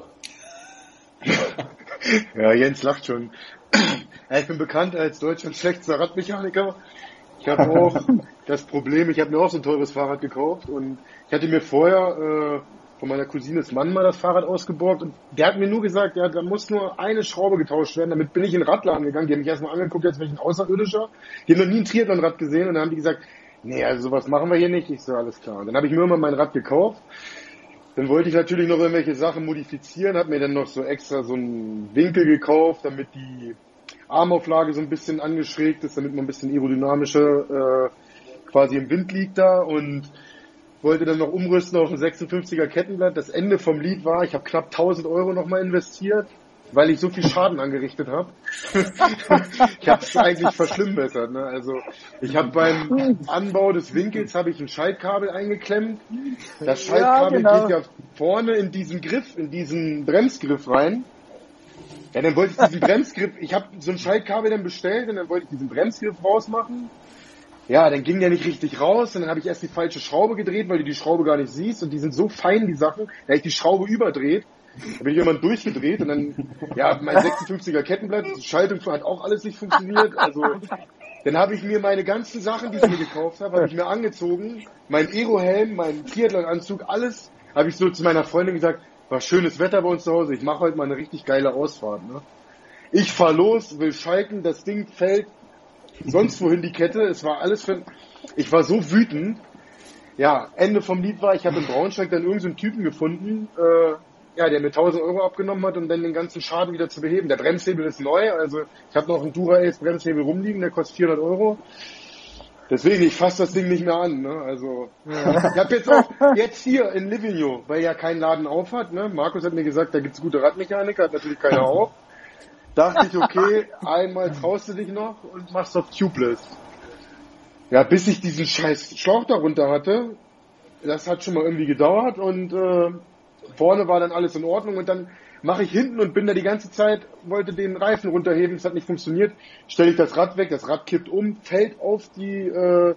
Ja, Jens lacht schon. Ja, ich bin bekannt als Deutschlands schlechtester Radmechaniker. Ich habe auch das Problem, ich habe mir auch so ein teures Fahrrad gekauft und ich hatte mir vorher von meiner Cousines Mann mal das Fahrrad ausgeborgt und der hat mir nur gesagt, ja, da muss nur eine Schraube getauscht werden. Damit bin ich in den Radladen gegangen, die haben mich erstmal angeguckt, als wäre ich ein Außerirdischer. Die haben noch nie ein Triathlonrad gesehen und dann haben die gesagt, nee, also sowas machen wir hier nicht. Ich so, alles klar. Und dann habe ich mir immer mein Rad gekauft. Dann wollte ich natürlich noch irgendwelche Sachen modifizieren, habe mir dann noch so extra so einen Winkel gekauft, damit die Armauflage so ein bisschen angeschrägt ist, damit man ein bisschen aerodynamischer quasi im Wind liegt da und wollte dann noch umrüsten auf ein 56er Kettenblatt. Das Ende vom Lied war, ich habe knapp 1000 Euro nochmal investiert, weil ich so viel Schaden angerichtet habe. Ich habe es eigentlich verschlimmbessert. Ne? Also ich habe beim Anbau des Winkels habe ich ein Schaltkabel eingeklemmt. Das Schaltkabel geht ja vorne in diesen Griff, in diesen Bremsgriff rein. Ja, dann wollte ich diesen Bremsgriff, ich habe so ein Schaltkabel dann bestellt und dann wollte ich diesen Bremsgriff rausmachen. Ja, dann ging der nicht richtig raus und dann habe ich erst die falsche Schraube gedreht, weil du die Schraube gar nicht siehst und die sind so fein, die Sachen, da habe ich die Schraube überdreht, da bin ich irgendwann durchgedreht und dann, ja, mein 56er Kettenblatt, die Schaltung hat auch alles nicht funktioniert, also dann habe ich mir meine ganzen Sachen, die ich mir gekauft habe ich mir angezogen, mein Aerohelm, mein Triathlon-Anzug, alles, habe ich so zu meiner Freundin gesagt, war schönes Wetter bei uns zu Hause, ich mache heute mal eine richtig geile Ausfahrt, ne? Ich fahr los, will schalten, das Ding fällt sonst wohin die Kette, es war alles ich war so wütend. Ja, Ende vom Lied war, ich habe in Braunschweig dann irgendeinen Typen gefunden, der mir 1000 Euro abgenommen hat, um dann den ganzen Schaden wieder zu beheben. Der Bremshebel ist neu, also ich habe noch einen Dura-Ace Bremshebel rumliegen, der kostet 400 Euro. Deswegen, ich fasse das Ding nicht mehr an, ne? Also, ich habe jetzt hier in Livigno, weil ja kein Laden auf hat, ne? Markus hat mir gesagt, da gibt's gute Radmechaniker, hat natürlich keiner auf. Dachte ich, okay, einmal traust du dich noch und machst auf Tubeless. Ja, bis ich diesen scheiß Schlauch darunter hatte, das hat schon mal irgendwie gedauert und vorne war dann alles in Ordnung und dann mache ich hinten und bin da die ganze Zeit, wollte den Reifen runterheben, es hat nicht funktioniert, stelle ich das Rad weg, das Rad kippt um, fällt auf die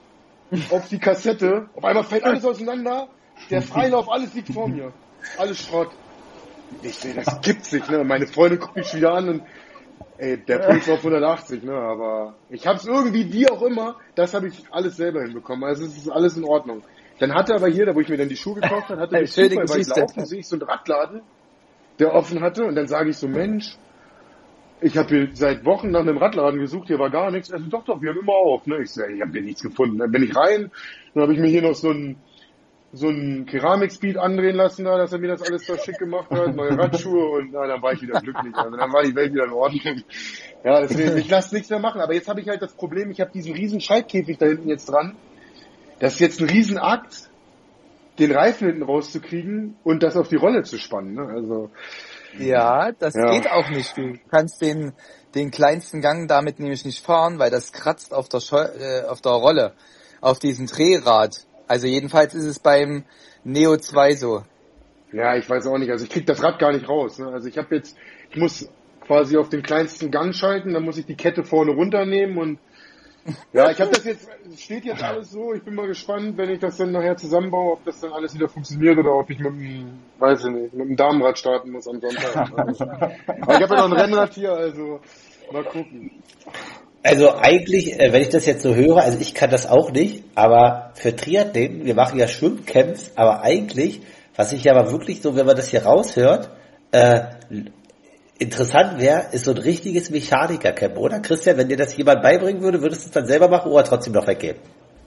Kassette, auf einmal fällt alles auseinander, der Freilauf, alles liegt vor mir, alles Schrott. Ich sehe, das gibt's nicht, ne? Meine Freunde gucken mich wieder an und der Puls auf 180, ne? Aber ich hab's irgendwie, wie auch immer, das habe ich alles selber hinbekommen. Also es ist alles in Ordnung. Dann hatte aber hier, da wo ich mir dann die Schuhe gekauft habe, hatte ich Zufall, weil ich laufen, sehe ich so einen Radladen, der offen hatte und dann sage ich so, Mensch, ich habe hier seit Wochen nach einem Radladen gesucht, hier war gar nichts. Also doch, wir haben immer auf, ne? Ich sage, ich habe hier nichts gefunden. Dann bin ich rein, dann habe ich mir hier noch so ein Keramik-Speed andrehen lassen, da, dass er mir das alles da schick gemacht hat, neue Radschuhe und dann war ich wieder glücklich. Also dann war die Welt wieder in Ordnung. Ja, deswegen, ich lasse nichts mehr machen. Aber jetzt habe ich halt das Problem, ich habe diesen riesen Schaltkäfig da hinten jetzt dran. Das ist jetzt ein Riesenakt, den Reifen hinten rauszukriegen und das auf die Rolle zu spannen. Ne? Also ja, das geht auch nicht. Du kannst den kleinsten Gang damit nämlich nicht fahren, weil das kratzt auf der Rolle, auf diesem Drehrad. Also jedenfalls ist es beim Neo 2 so. Ja, ich weiß auch nicht. Also ich krieg das Rad gar nicht raus. Ne? Also ich muss quasi auf den kleinsten Gang schalten, dann muss ich die Kette vorne runternehmen und ja, ich habe das jetzt, es steht jetzt alles so, ich bin mal gespannt, wenn ich das dann nachher zusammenbaue, ob das dann alles wieder funktioniert oder ob ich mit dem Damenrad starten muss am Sonntag. Also, aber ich habe ja noch ein Rennrad hier, also mal gucken. Also eigentlich, wenn ich das jetzt so höre, also ich kann das auch nicht, aber für Triathleten, wir machen ja Schwimmcamps, aber eigentlich, was ich aber wirklich so, wenn man das hier raushört, interessant wäre, ist so ein richtiges Mechanikercamp, oder Christian? Wenn dir das jemand beibringen würde, würdest du es dann selber machen oder trotzdem noch weggeben?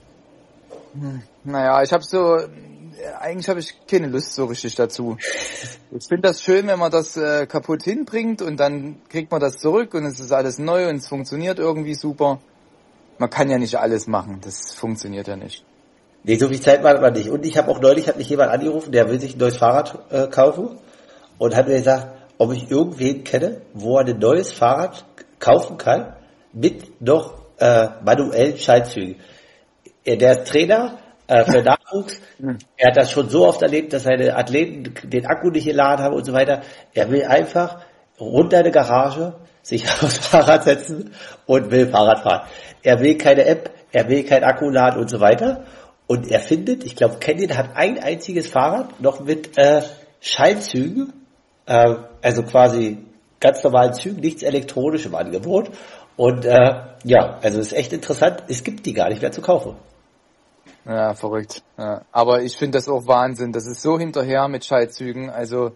Naja, eigentlich habe ich keine Lust so richtig dazu. Ich finde das schön, wenn man das kaputt hinbringt und dann kriegt man das zurück und es ist alles neu und es funktioniert irgendwie super. Man kann ja nicht alles machen, das funktioniert ja nicht. Nee, so viel Zeit hat man nicht. Und ich habe auch neulich, hat mich jemand angerufen, der will sich ein neues Fahrrad kaufen und hat mir gesagt, ob ich irgendwen kenne, wo er ein neues Fahrrad kaufen kann mit noch manuellen Schaltzügen. Der ist Trainer für Nachwuchs. Er hat das schon so oft erlebt, dass seine Athleten den Akku nicht geladen haben und so weiter. Er will einfach runter in die Garage, sich aufs Fahrrad setzen und will Fahrrad fahren. Er will keine App, er will kein Akku laden und so weiter. Und er findet, ich glaube, Canyon hat ein einziges Fahrrad noch mit Schaltzügen, also quasi ganz normalen Zügen, nichts elektronisch im Angebot. Und also ist echt interessant, es gibt die gar nicht mehr zu kaufen. Ja, verrückt. Ja. Aber ich finde das auch Wahnsinn. Das ist so hinterher mit Schaltzügen. Also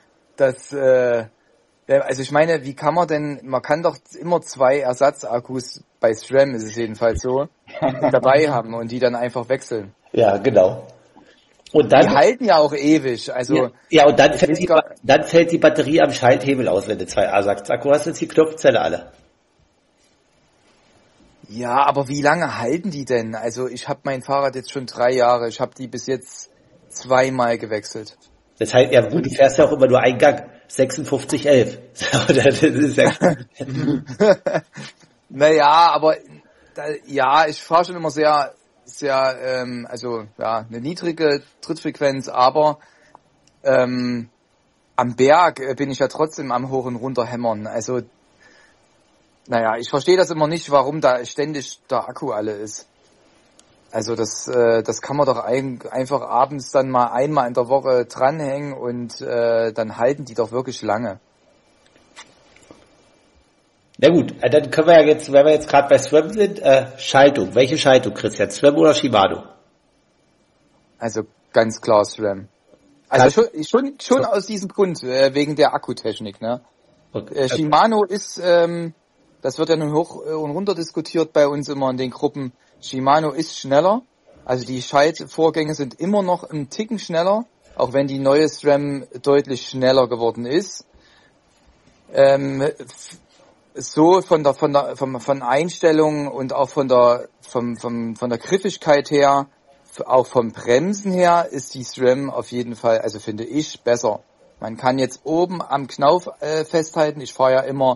ich meine, wie kann man kann doch immer 2 Ersatzakkus, bei SRAM ist es jedenfalls so, dabei haben und die dann einfach wechseln. Ja, genau. Und dann, die halten ja auch ewig. Also ja, und dann fällt die Batterie am Schalthebel aus, wenn du 2 Ersatzakkus hast, jetzt die Knopfzelle alle. Ja, aber wie lange halten die denn? Also ich habe mein Fahrrad jetzt schon 3 Jahre. Ich habe die bis jetzt zweimal gewechselt. Das heißt, ja gut, du fährst ja auch immer nur einen Gang. 56,11. Das ist ja Naja, aber ich fahre schon immer sehr, eine niedrige Trittfrequenz, aber am Berg bin ich ja trotzdem am Hoch und Runter hämmern. Also, ich verstehe das immer nicht, warum da ständig der Akku alle ist. Also das kann man doch einfach abends dann mal einmal in der Woche dranhängen und dann halten die doch wirklich lange. Na gut, dann können wir ja jetzt, wenn wir jetzt gerade bei SRAM sind, Schaltung. Welche Schaltung, Christian? SRAM oder Shimano? Also ganz klar SRAM. Also schon aus diesem Grund, wegen der Akkutechnik, ne? Okay. Shimano ist, das wird ja nun hoch und runter diskutiert bei uns immer in den Gruppen. Shimano ist schneller, also die Schaltvorgänge sind immer noch einen Ticken schneller, auch wenn die neue SRAM deutlich schneller geworden ist. So von Einstellungen und auch von der Griffigkeit her, auch vom Bremsen her ist die SRAM auf jeden Fall, also finde ich, besser. Man kann jetzt oben am Knauf festhalten. Ich fasse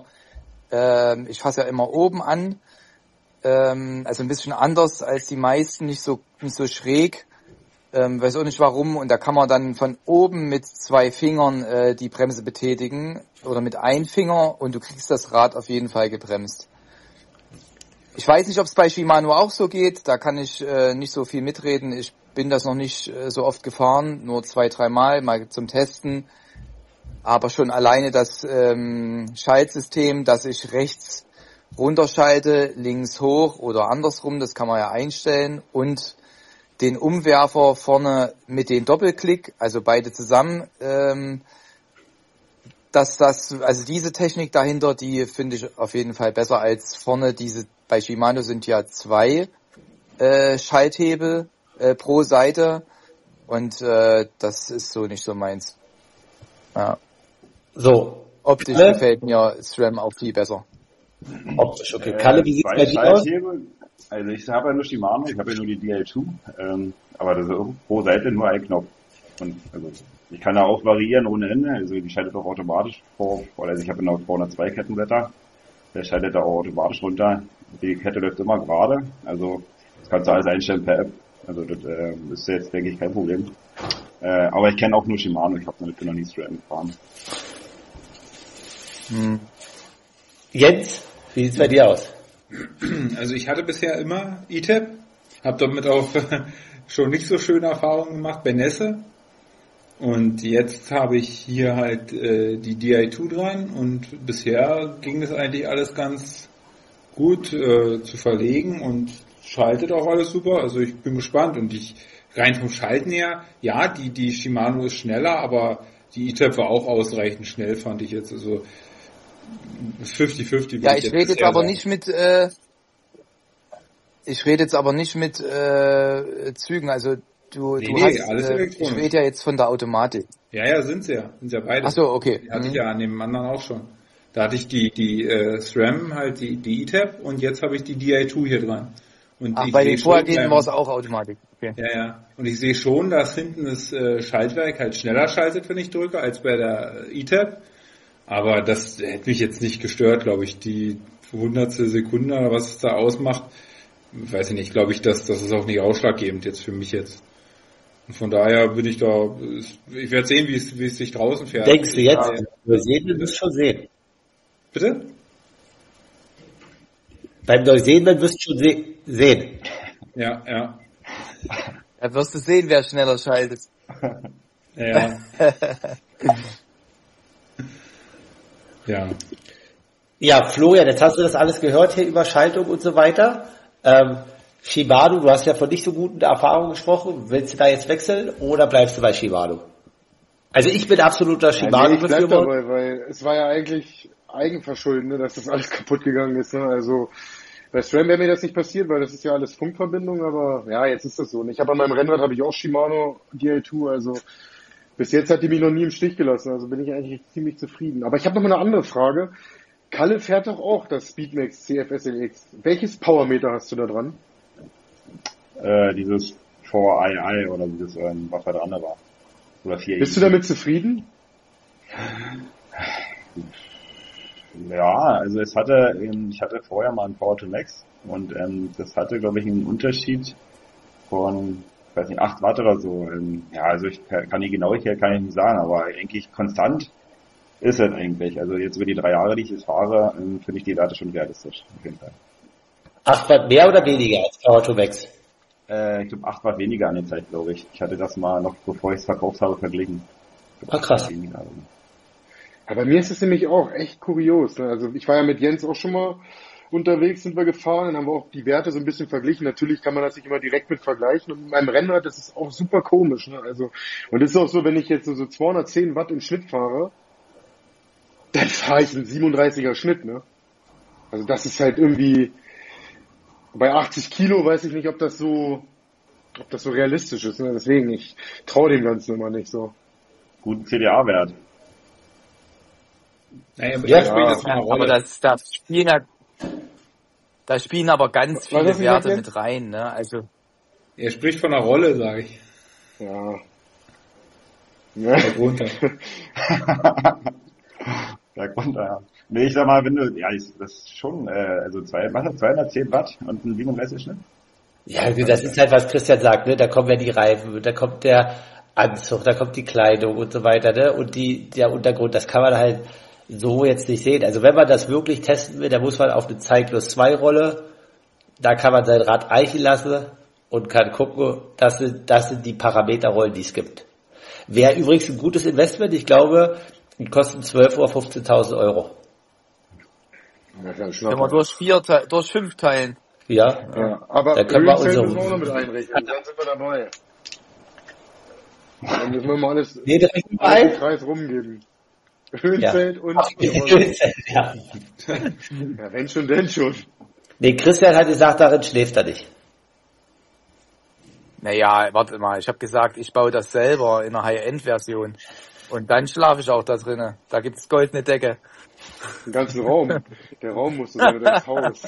ja immer oben an. Also ein bisschen anders als die meisten, nicht so schräg. Weiß auch nicht warum. Und da kann man dann von oben mit 2 Fingern die Bremse betätigen oder mit 1 Finger und du kriegst das Rad auf jeden Fall gebremst. Ich weiß nicht, ob es bei Shimano auch so geht. Da kann ich nicht so viel mitreden. Ich bin das noch nicht so oft gefahren, nur 2-3 Mal zum Testen. Aber schon alleine das Schaltsystem, dass ich rechts runterschalte, links hoch oder andersrum, das kann man ja einstellen, und den Umwerfer vorne mit dem Doppelklick, also beide zusammen, also diese Technik dahinter, die finde ich auf jeden Fall besser als vorne bei Shimano sind ja 2 Schalthebel pro Seite und das ist so nicht so meins. Ja. So. Optisch gefällt mir SRAM auch viel besser. Optisch, okay. Kalle, wie sieht's bei dir aus? Also ich habe ja nur Shimano, ich habe ja nur die DL2, aber das ist pro Seite nur ein Knopf. Und also ich kann da auch variieren ohne Ende, also die schaltet auch automatisch also ich habe noch vorne 2 Kettenblätter, der schaltet da auch automatisch runter, die Kette läuft immer gerade, also das kannst du alles einstellen per App, also das ist jetzt, denke ich, kein Problem. Aber ich kenne auch nur Shimano, ich habe damit noch nie SRAM gefahren. Jens, wie sieht's bei dir aus? Also ich hatte bisher immer E-Tab, habe damit auch schon nicht so schöne Erfahrungen gemacht bei Nässe. Und jetzt habe ich hier halt die Di2 dran und bisher ging das eigentlich alles ganz gut zu verlegen und schaltet auch alles super. Also ich bin gespannt und rein vom Schalten her, ja, die Shimano ist schneller, aber die E-Tab war auch ausreichend schnell, fand ich jetzt. Also 50-50. Ja, ich rede jetzt aber nicht mit Zügen, also du hast, alles elektronisch. Ich rede ja jetzt von der Automatik. Ja, sind ja beide. Ach so, okay. Die hatte ich ja an dem anderen auch schon. Da hatte ich die SRAM, halt die E-Tab und jetzt habe ich die Di2 hier dran. Und bei den vorhergehenden war es auch Automatik. Okay. Ja. Und ich sehe schon, dass hinten das Schaltwerk halt schneller schaltet, wenn ich drücke, als bei der E-Tab. Aber das hätte mich jetzt nicht gestört, glaube ich. Die hundertstel Sekunde oder was es da ausmacht, weiß ich nicht, glaube ich, dass das ist auch nicht ausschlaggebend jetzt für mich jetzt. Und von daher bin ich da, ich werde sehen, wie es sich draußen fährt. Denkst du jetzt, Neuseeland wirst du schon sehen? Bitte? Beim Neuseeland wirst du schon sehen. Ja. Da wirst du sehen, wer schneller schaltet. Ja. Ja. Ja, Florian, jetzt hast du das alles gehört hier über Schaltung und so weiter. Shimano, du hast ja von nicht so guten Erfahrungen gesprochen. Willst du da jetzt wechseln oder bleibst du bei Shimano? Also ich bin absoluter Shimano-Befürworter. Nee, weil es war ja eigentlich Eigenverschulden, ne, dass das alles kaputt gegangen ist. Ne? Also bei SRAM wäre mir das nicht passiert, weil das ist ja alles Funkverbindung, aber ja, jetzt ist das so. Und ich habe an meinem Rennrad habe ich auch Shimano Di2, also bis jetzt hat die mich noch nie im Stich gelassen, also bin ich eigentlich ziemlich zufrieden. Aber ich habe noch mal eine andere Frage. Kalle fährt doch auch das Speedmax CFS LX. Welches Powermeter hast du da dran? Dieses 4II oder wie das, was da dran war. Oder 4. Bist du damit zufrieden? Ja, also ich hatte vorher mal ein Power2 Max und das hatte, glaube ich, einen Unterschied von, ich weiß nicht, 8 Watt oder so. Ja, also ich kann die Genauigkeit kann ich nicht sagen, aber eigentlich konstant ist es eigentlich. Also jetzt über die 3 Jahre, die ich jetzt fahre, finde ich die Werte schon realistisch, auf jeden Fall. 8 Watt mehr oder weniger als Power2 Max? Ich glaube 8 Watt weniger angezeigt, glaube ich. Ich hatte das mal noch, bevor ich es verkauft habe, verglichen. Ach krass. Weniger. Ja, bei mir ist es nämlich auch echt kurios. Ne? Also ich war ja mit Jens auch schon mal unterwegs, sind wir gefahren, dann haben wir auch die Werte so ein bisschen verglichen. Natürlich kann man das nicht immer direkt mit vergleichen. Und mit meinem Rennrad, das ist auch super komisch. Ne? Also, und es ist auch so, wenn ich jetzt so 210 Watt im Schnitt fahre, dann fahre ich einen 37er Schnitt. Ne? Also das ist halt irgendwie, bei 80 Kilo weiß ich nicht, ob das so realistisch ist. Ne? Deswegen, ich traue dem Ganzen immer nicht so. Guten CDA-Wert. Naja, Ja, spielt das eine Aber Rolle. da spielen aber ganz Was viele hast du Werte gesagt, mit rein, ne? Also, Er spricht von einer Rolle, sage ich. Ja. Ja. Runter. Ja, Grund, ja. Nee, ich sag mal, wenn du, ja, das ist schon, also 210 Watt und ein 37 Schnitt. Ja, das ist halt, was Christian sagt, ne? Da kommen ja die Reifen, da kommt der Anzug, da kommt die Kleidung und so weiter, ne? Und der Untergrund, das kann man halt so jetzt nicht sehen. Also wenn man das wirklich testen will, dann muss man auf eine Cyclus 2 Rolle, da kann man sein Rad eichen lassen und kann gucken, das sind die Parameterrollen, die es gibt. Wäre übrigens ein gutes Investment, ich glaube, die kosten 12 oder 15.000 Euro. Ja, klar, wenn wir durch 5 teilen. Ja, Ja, aber da können wir Höhenzelt unsere... müssen wir auch noch mit einrechnen, dann sind wir dabei. Dann müssen wir mal alles Nee, direkt im überall? Kreis rumgeben. Höhenzelt und die Ja. Rolle. Ja. Ja, wenn schon, denn schon. Nee, Christian hat gesagt, darin schläft er nicht. Naja, warte mal, ich habe gesagt, ich baue das selber in einer High-End-Version. Und dann schlafe ich auch da drinnen. Da gibt's goldene Decke. Den ganzen Raum. Der Raum muss so sein, oder das Haus.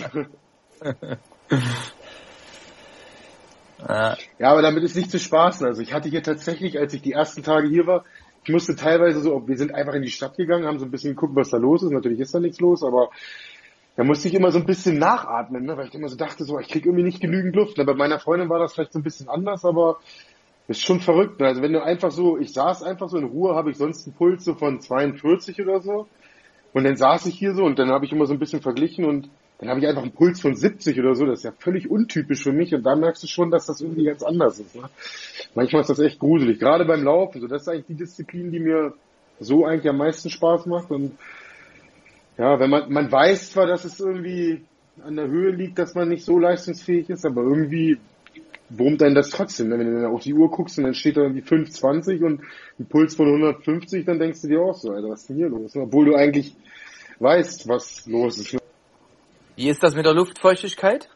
Ja, aber damit ist nicht zu spaßen. Also ich hatte hier tatsächlich, als ich die ersten Tage hier war, ich musste teilweise so, wir sind einfach in die Stadt gegangen, haben so ein bisschen geguckt, was da los ist. Natürlich ist da nichts los, aber da musste ich immer so ein bisschen nachatmen, ne? Weil ich immer so dachte, so, ich krieg irgendwie nicht genügend Luft. Ne? Bei meiner Freundin war das vielleicht so ein bisschen anders, aber ist schon verrückt. Ne? Also wenn du einfach so, ich saß einfach so in Ruhe, habe ich sonst einen Puls so von 42 oder so. Und dann saß ich hier so und dann habe ich immer so ein bisschen verglichen und dann habe ich einfach einen Puls von 70 oder so. Das ist ja völlig untypisch für mich und da merkst du schon, dass das irgendwie ganz anders ist. Ne? Manchmal ist das echt gruselig, gerade beim Laufen. So, das ist eigentlich die Disziplin, die mir so eigentlich am meisten Spaß macht. Und ja, wenn man weiß zwar, dass es irgendwie an der Höhe liegt, dass man nicht so leistungsfähig ist, aber irgendwie wurmt einen das trotzdem. Ne? Wenn du dann auf die Uhr guckst und dann steht da irgendwie 5,20 und ein Puls von 150, dann denkst du dir auch so, Alter, was ist denn hier los? Obwohl du eigentlich weißt, was los ist. Ne? Wie ist das mit der Luftfeuchtigkeit?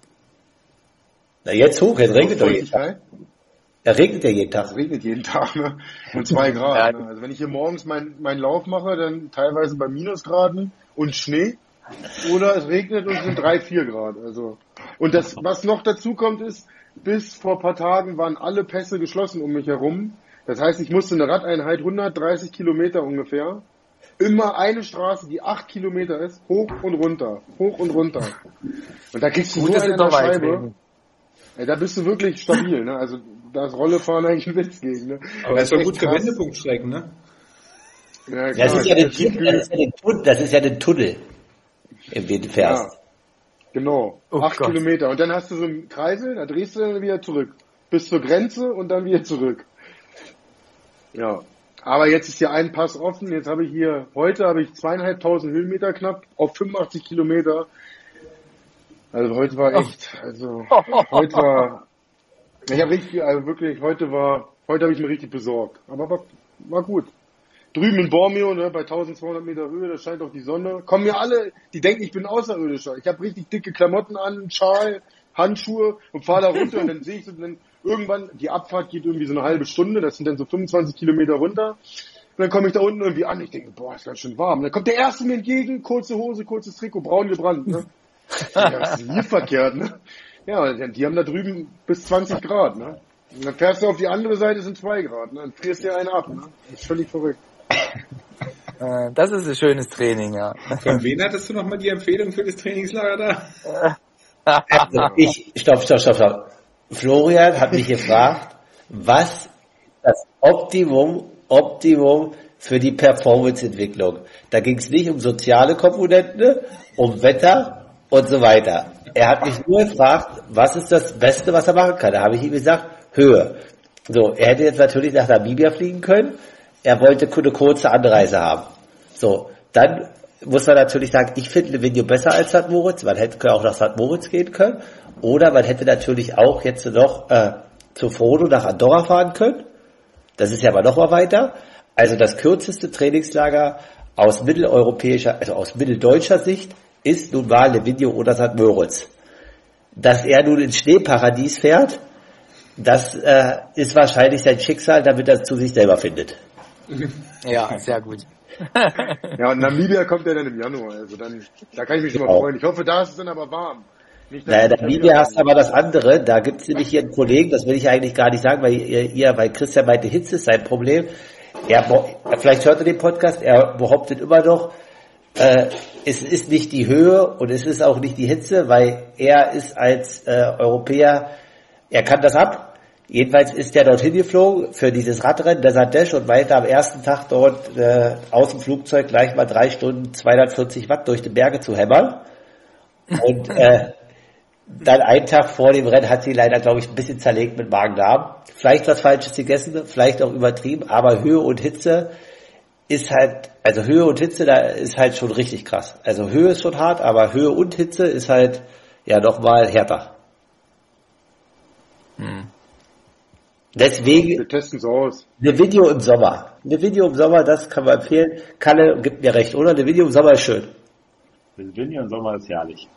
Na jetzt hoch, jetzt regnet doch jeden Tag. Feuchtigkeit? Ja, regnet ja jeden Tag. Es regnet jeden Tag, ne? Und 2 Grad. Ne? Also wenn ich hier morgens meinen Lauf mache, dann teilweise bei Minusgraden und Schnee. Oder es regnet und es sind 3, 4 Grad. Also. Und das, was noch dazu kommt, ist, bis vor ein paar Tagen waren alle Pässe geschlossen um mich herum. Das heißt, ich musste eine Radeinheit, 130 Kilometer ungefähr, immer eine Straße, die 8 Kilometer ist, hoch und runter. Hoch und runter. Und da kriegst du so einen an der Scheibe. Ja, da bist du wirklich stabil, ne? Also da ist Rollefahren eigentlich ein Witz gegen, ne? Aber das ist doch echt gut für krass. Wendepunktstrecken, ne? Ja, Das ist ja klar, das ist ja der Tunnel, im den du fährst. Ja, genau. Oh 8 Gott. Kilometer. Und dann hast du so einen Kreisel, da drehst du dann wieder zurück. Bis zur Grenze und dann wieder zurück. Ja. Aber jetzt ist hier ein Pass offen. Jetzt habe ich heute habe ich 2.500 Höhenmeter knapp auf 85 Kilometer. Also heute war echt, heute war, ich habe richtig, also wirklich, heute habe ich mir richtig besorgt. Aber war gut. Drüben in Bormio, ne, bei 1200 Meter Höhe, da scheint auch die Sonne. Kommen mir alle, die denken, ich bin Außerirdischer. Ich habe richtig dicke Klamotten an, Schal, Handschuhe und fahre da runter und dann sehe ich so, dann irgendwann, die Abfahrt geht irgendwie so eine halbe Stunde, das sind dann so 25 Kilometer runter. Und dann komme ich da unten irgendwie an, ich denke, boah, ist ganz schön warm. Und dann kommt der Erste mir entgegen, kurze Hose, kurzes Trikot, braun gebrannt, ne. Ja, was ist denn hier verkehrt, ne? Ja, die haben da drüben bis 20 Grad, ne. Und dann fährst du auf die andere Seite, sind 2 Grad, ne? Dann frierst dir einen ab, ne? Das ist völlig verrückt. Das ist ein schönes Training, ja. Von wem hattest du nochmal die Empfehlung für das Trainingslager da? Also stopp. Florian hat mich gefragt, was das Optimum für die Performance-Entwicklung. Da ging es nicht um soziale Komponenten, um Wetter und so weiter. Er hat mich nur gefragt, was ist das Beste, was er machen kann. Da habe ich ihm gesagt, Höhe. So, er hätte jetzt natürlich nach Namibia fliegen können. Er wollte eine kurze Anreise haben. So, dann muss man natürlich sagen, ich finde Livigno besser als St. Moritz. Man hätte auch nach St. Moritz gehen können. Oder man hätte natürlich auch jetzt noch zu Frodo nach Andorra fahren können. Das ist ja aber noch mal weiter. Also das kürzeste Trainingslager aus aus mitteldeutscher Sicht ist nun mal Livigno oder St. Moritz. Dass er nun ins Schneeparadies fährt, das ist wahrscheinlich sein Schicksal, damit er zu sich selber findet. Ja, sehr gut. Ja, und Namibia kommt ja dann im Januar, also dann, da kann ich mich schon mal freuen. Ich hoffe, da ist es dann aber warm. Naja, Namibia hast aber das andere, da gibt es nämlich hier einen Kollegen, das will ich eigentlich gar nicht sagen, weil Christian meinte, Hitze ist sein Problem. Vielleicht hört er den Podcast, er behauptet immer noch, es ist nicht die Höhe und es ist auch nicht die Hitze, weil er ist als Europäer, er kann das ab. Jedenfalls ist er dorthin geflogen für dieses Radrennen, Desert Dash, und meinte am ersten Tag dort aus dem Flugzeug gleich mal 3 Stunden 240 Watt durch die Berge zu hämmern. Und dann einen Tag vor dem Rennen hat sie leider, glaube ich, ein bisschen zerlegt mit Magen-Darm. Vielleicht was Falsches gegessen, vielleicht auch übertrieben, aber Höhe und Hitze ist halt, also Höhe und Hitze, da ist halt schon richtig krass. Also Höhe ist schon hart, aber Höhe und Hitze ist halt, ja, nochmal härter. Deswegen, wir testen es aus. Eine Video im Sommer, das kann man empfehlen. Kalle gibt mir recht, oder? Eine Video im Sommer ist schön. Livigno im Sommer ist herrlich.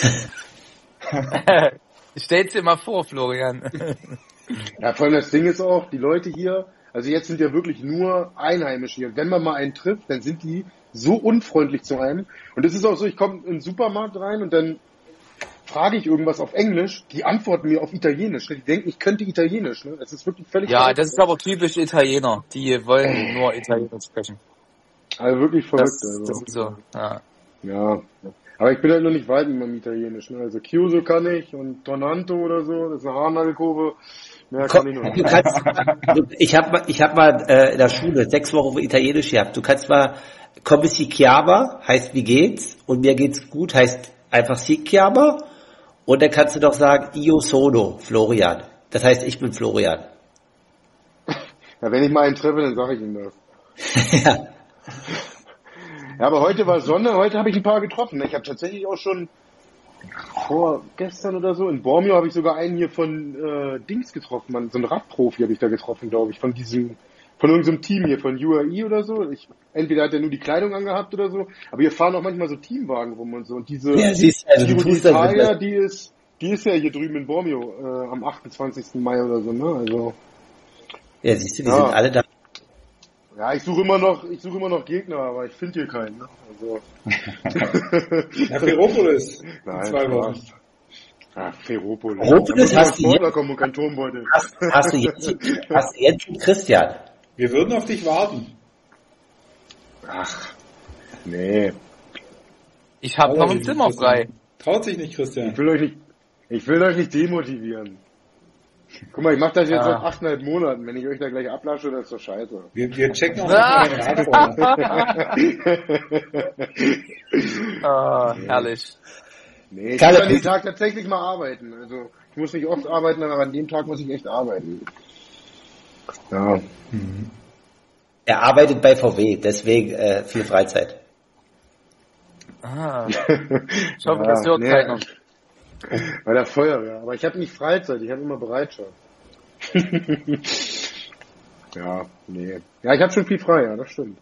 Stell's dir mal vor, Florian. Ja, vor allem das Ding ist auch, die Leute hier, also jetzt sind ja wirklich nur Einheimische hier. Wenn man mal einen trifft, dann sind die so unfreundlich zu einem. Und es ist auch so, ich komme in den Supermarkt rein und dann frage ich irgendwas auf Englisch, die antworten mir auf Italienisch. Die denken, ich könnte Italienisch. Ne? Das ist wirklich völlig Ja, das ist aber typisch Italiener. Die wollen nur Italienisch sprechen. Also wirklich verrückt. Das ist so, ja. Ja, aber ich bin halt noch nicht weit mit meinem Italienisch. Ne? Also Chiuso kann ich und Tornanto oder so, das ist eine Haarnagelkurve. Mehr kann ich noch nicht. Ich hab mal in der Schule 6 Wochen Italienisch gehabt. Du kannst mal Come si chiama, heißt wie geht's, und mir geht's gut, heißt einfach si chiama, und dann kannst du doch sagen Io sono Florian. Das heißt, ich bin Florian. Ja, wenn ich mal einen treffe, dann sage ich ihm das. Ja. Ja, aber heute war Sonne, heute habe ich ein paar getroffen. Ich habe tatsächlich auch schon vorgestern oder so, in Bormio habe ich sogar einen hier von Dings getroffen, Mann. So einen Radprofi habe ich da getroffen, glaube ich, von irgendeinem Team hier, von UAE oder so. Entweder hat er nur die Kleidung angehabt oder so, aber hier fahren auch manchmal so Teamwagen rum und so. Und diese Giro d'Italia, die ist ja hier drüben in Bormio am 28. Mai oder so, ne? Also. Ja, siehst du, die sind alle da. Ja, ich suche immer noch Gegner, aber ich finde hier keinen. Ne? Also. Ja, Ferropolis. Nein, 2 Wochen. Ferropolis. Ferropolis hast du jetzt. Kommen und kein Turmbeutel. Hast du jetzt schon Christian? Wir würden auf dich warten. Ach, nee. Ich habe noch ein Zimmer frei. Traut sich nicht, Christian. Ich will euch nicht demotivieren. Guck mal, ich mache das jetzt seit 8,5 Monaten. Wenn ich euch da gleich ablasche, das ist doch scheiße. Wir checken auch mal den Rad vor. Herrlich. Nee, ich muss an dem Tag tatsächlich mal arbeiten. Also ich muss nicht oft arbeiten, aber an dem Tag muss ich echt arbeiten. Ja. Er arbeitet bei VW, deswegen viel Freizeit. Ich hoffe, das hört keiner. Bei der Feuerwehr. Aber ich habe nicht Freizeit, ich habe immer Bereitschaft. Ja, nee. Ja, ich habe schon viel frei, ja, das stimmt.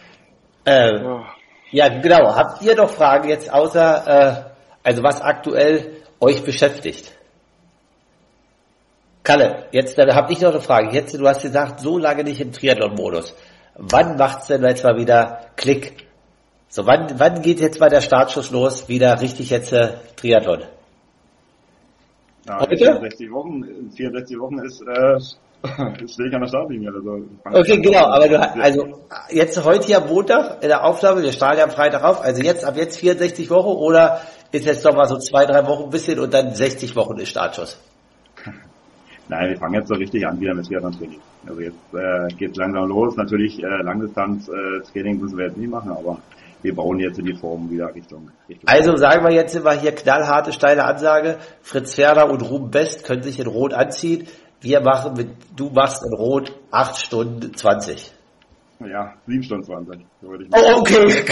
Ja, genau. Habt ihr noch Fragen jetzt außer, also was aktuell euch beschäftigt? Kalle, jetzt habe ich noch eine Frage. Jetzt, du hast gesagt, so lange nicht im Triathlon-Modus. Wann macht's denn jetzt mal wieder Klick? So, wann geht jetzt mal der Startschuss los, wieder richtig jetzt Triathlon? Ja, Heute? 64 Wochen ist stehe ich an der Startlinie. Also, Okay, genau, aber jetzt heute hier am Montag in der Aufnahme, wir strahlen ja am Freitag auf, also ab jetzt 64 Wochen oder ist jetzt noch mal so 2-3 Wochen ein bisschen und dann 60 Wochen ist Startschuss? Nein, wir fangen jetzt so richtig an wieder mit Triathlon-Training. Also jetzt geht's langsam los. Natürlich Langdistanz-Training müssen wir jetzt nicht machen, aber wir bauen jetzt die Form wieder Richtung. Also sagen wir jetzt immer hier knallharte, steile Ansage, Fritz Ferner und Ruben Best können sich in Rot anziehen. Du machst in Rot 8 Stunden 20. Ja, 7 Stunden 20. Oh, okay.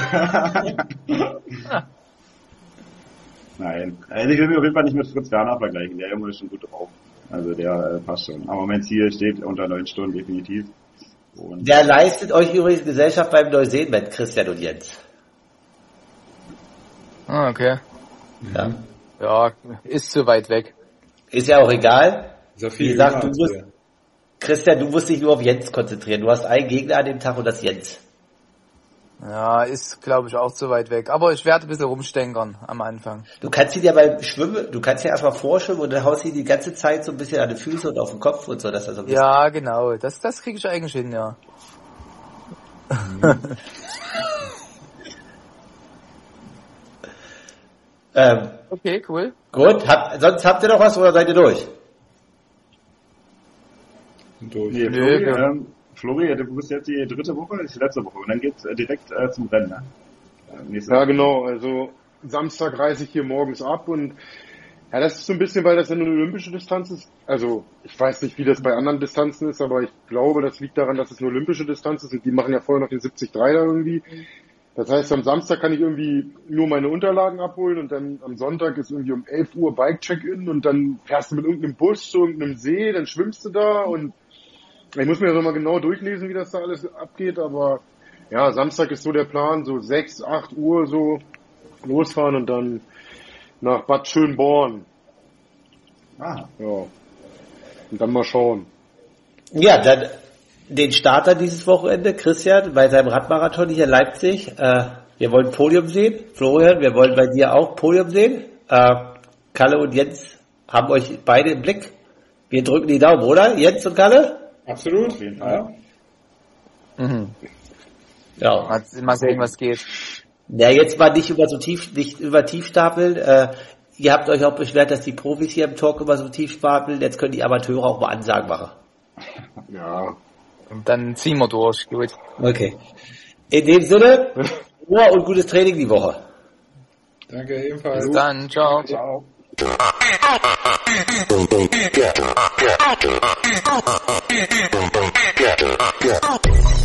Nein. Also ich will mich auf jeden Fall nicht mit Fritz Ferner vergleichen. Der Junge ist schon gut drauf. Also der passt schon. Aber mein Ziel steht unter 9 Stunden definitiv. Und Der leistet euch übrigens Gesellschaft beim Neuseeland, Christian und Jens. Ah, okay. Ja. Ja, ist zu weit weg. Ist ja auch egal. Ist ja Wie viel gesagt, jünger als wir. Christian, du musst dich nur auf Jens konzentrieren. Du hast einen Gegner an dem Tag und das Jens. Ja, ist, glaube ich, auch zu weit weg. Aber ich werde ein bisschen rumstänkern am Anfang. Du kannst ihn ja beim Schwimmen, du kannst ja erstmal vorschwimmen und dann haust ihn die ganze Zeit so ein bisschen an die Füße und auf den Kopf und so, dass er so ein bisschen... Ja, genau. Das kriege ich eigentlich hin, ja. Okay, cool. Gut, sonst habt ihr noch was oder seid ihr durch? Durch. Nee, Flori, du bist jetzt die 3. Woche, ist die letzte Woche und dann geht's direkt zum Rennen, ne? Ja, genau. Also Samstag reise ich hier morgens ab und ja, das ist so ein bisschen, weil das ja eine olympische Distanz ist. Also ich weiß nicht, wie das bei anderen Distanzen ist, aber ich glaube, das liegt daran, dass es eine olympische Distanz ist und die machen ja vorher noch den 73 da irgendwie. Das heißt, am Samstag kann ich irgendwie nur meine Unterlagen abholen und dann am Sonntag ist irgendwie um 11 Uhr Bike-Check-In und dann fährst du mit irgendeinem Bus zu irgendeinem See, dann schwimmst du da und ich muss mir das nochmal genau durchlesen, wie das da alles abgeht, aber ja, Samstag ist so der Plan, so 6, 8 Uhr so losfahren und dann nach Bad Schönborn. Ja. Und dann mal schauen. Ja, dann den Starter dieses Wochenende, Christian, bei seinem Radmarathon hier in Leipzig. Wir wollen Podium sehen. Florian, wir wollen bei dir auch Podium sehen. Kalle und Jens haben euch beide im Blick. Wir drücken die Daumen, oder? Jens und Kalle? Absolut. Auf jeden Fall. Ja. Mhm. Ja. Mal sehen, was geht. Ja, jetzt mal nicht über tief stapeln. Ihr habt euch auch beschwert, dass die Profis hier im Talk immer so tief stapeln. Jetzt können die Amateure auch mal Ansagen machen. Ja. Und dann ziehen wir durch. Gut. Okay. In dem Sinne, Ruhe und gutes Training die Woche. Danke ebenfalls. Bis dann. Ciao. Ciao. Yeah.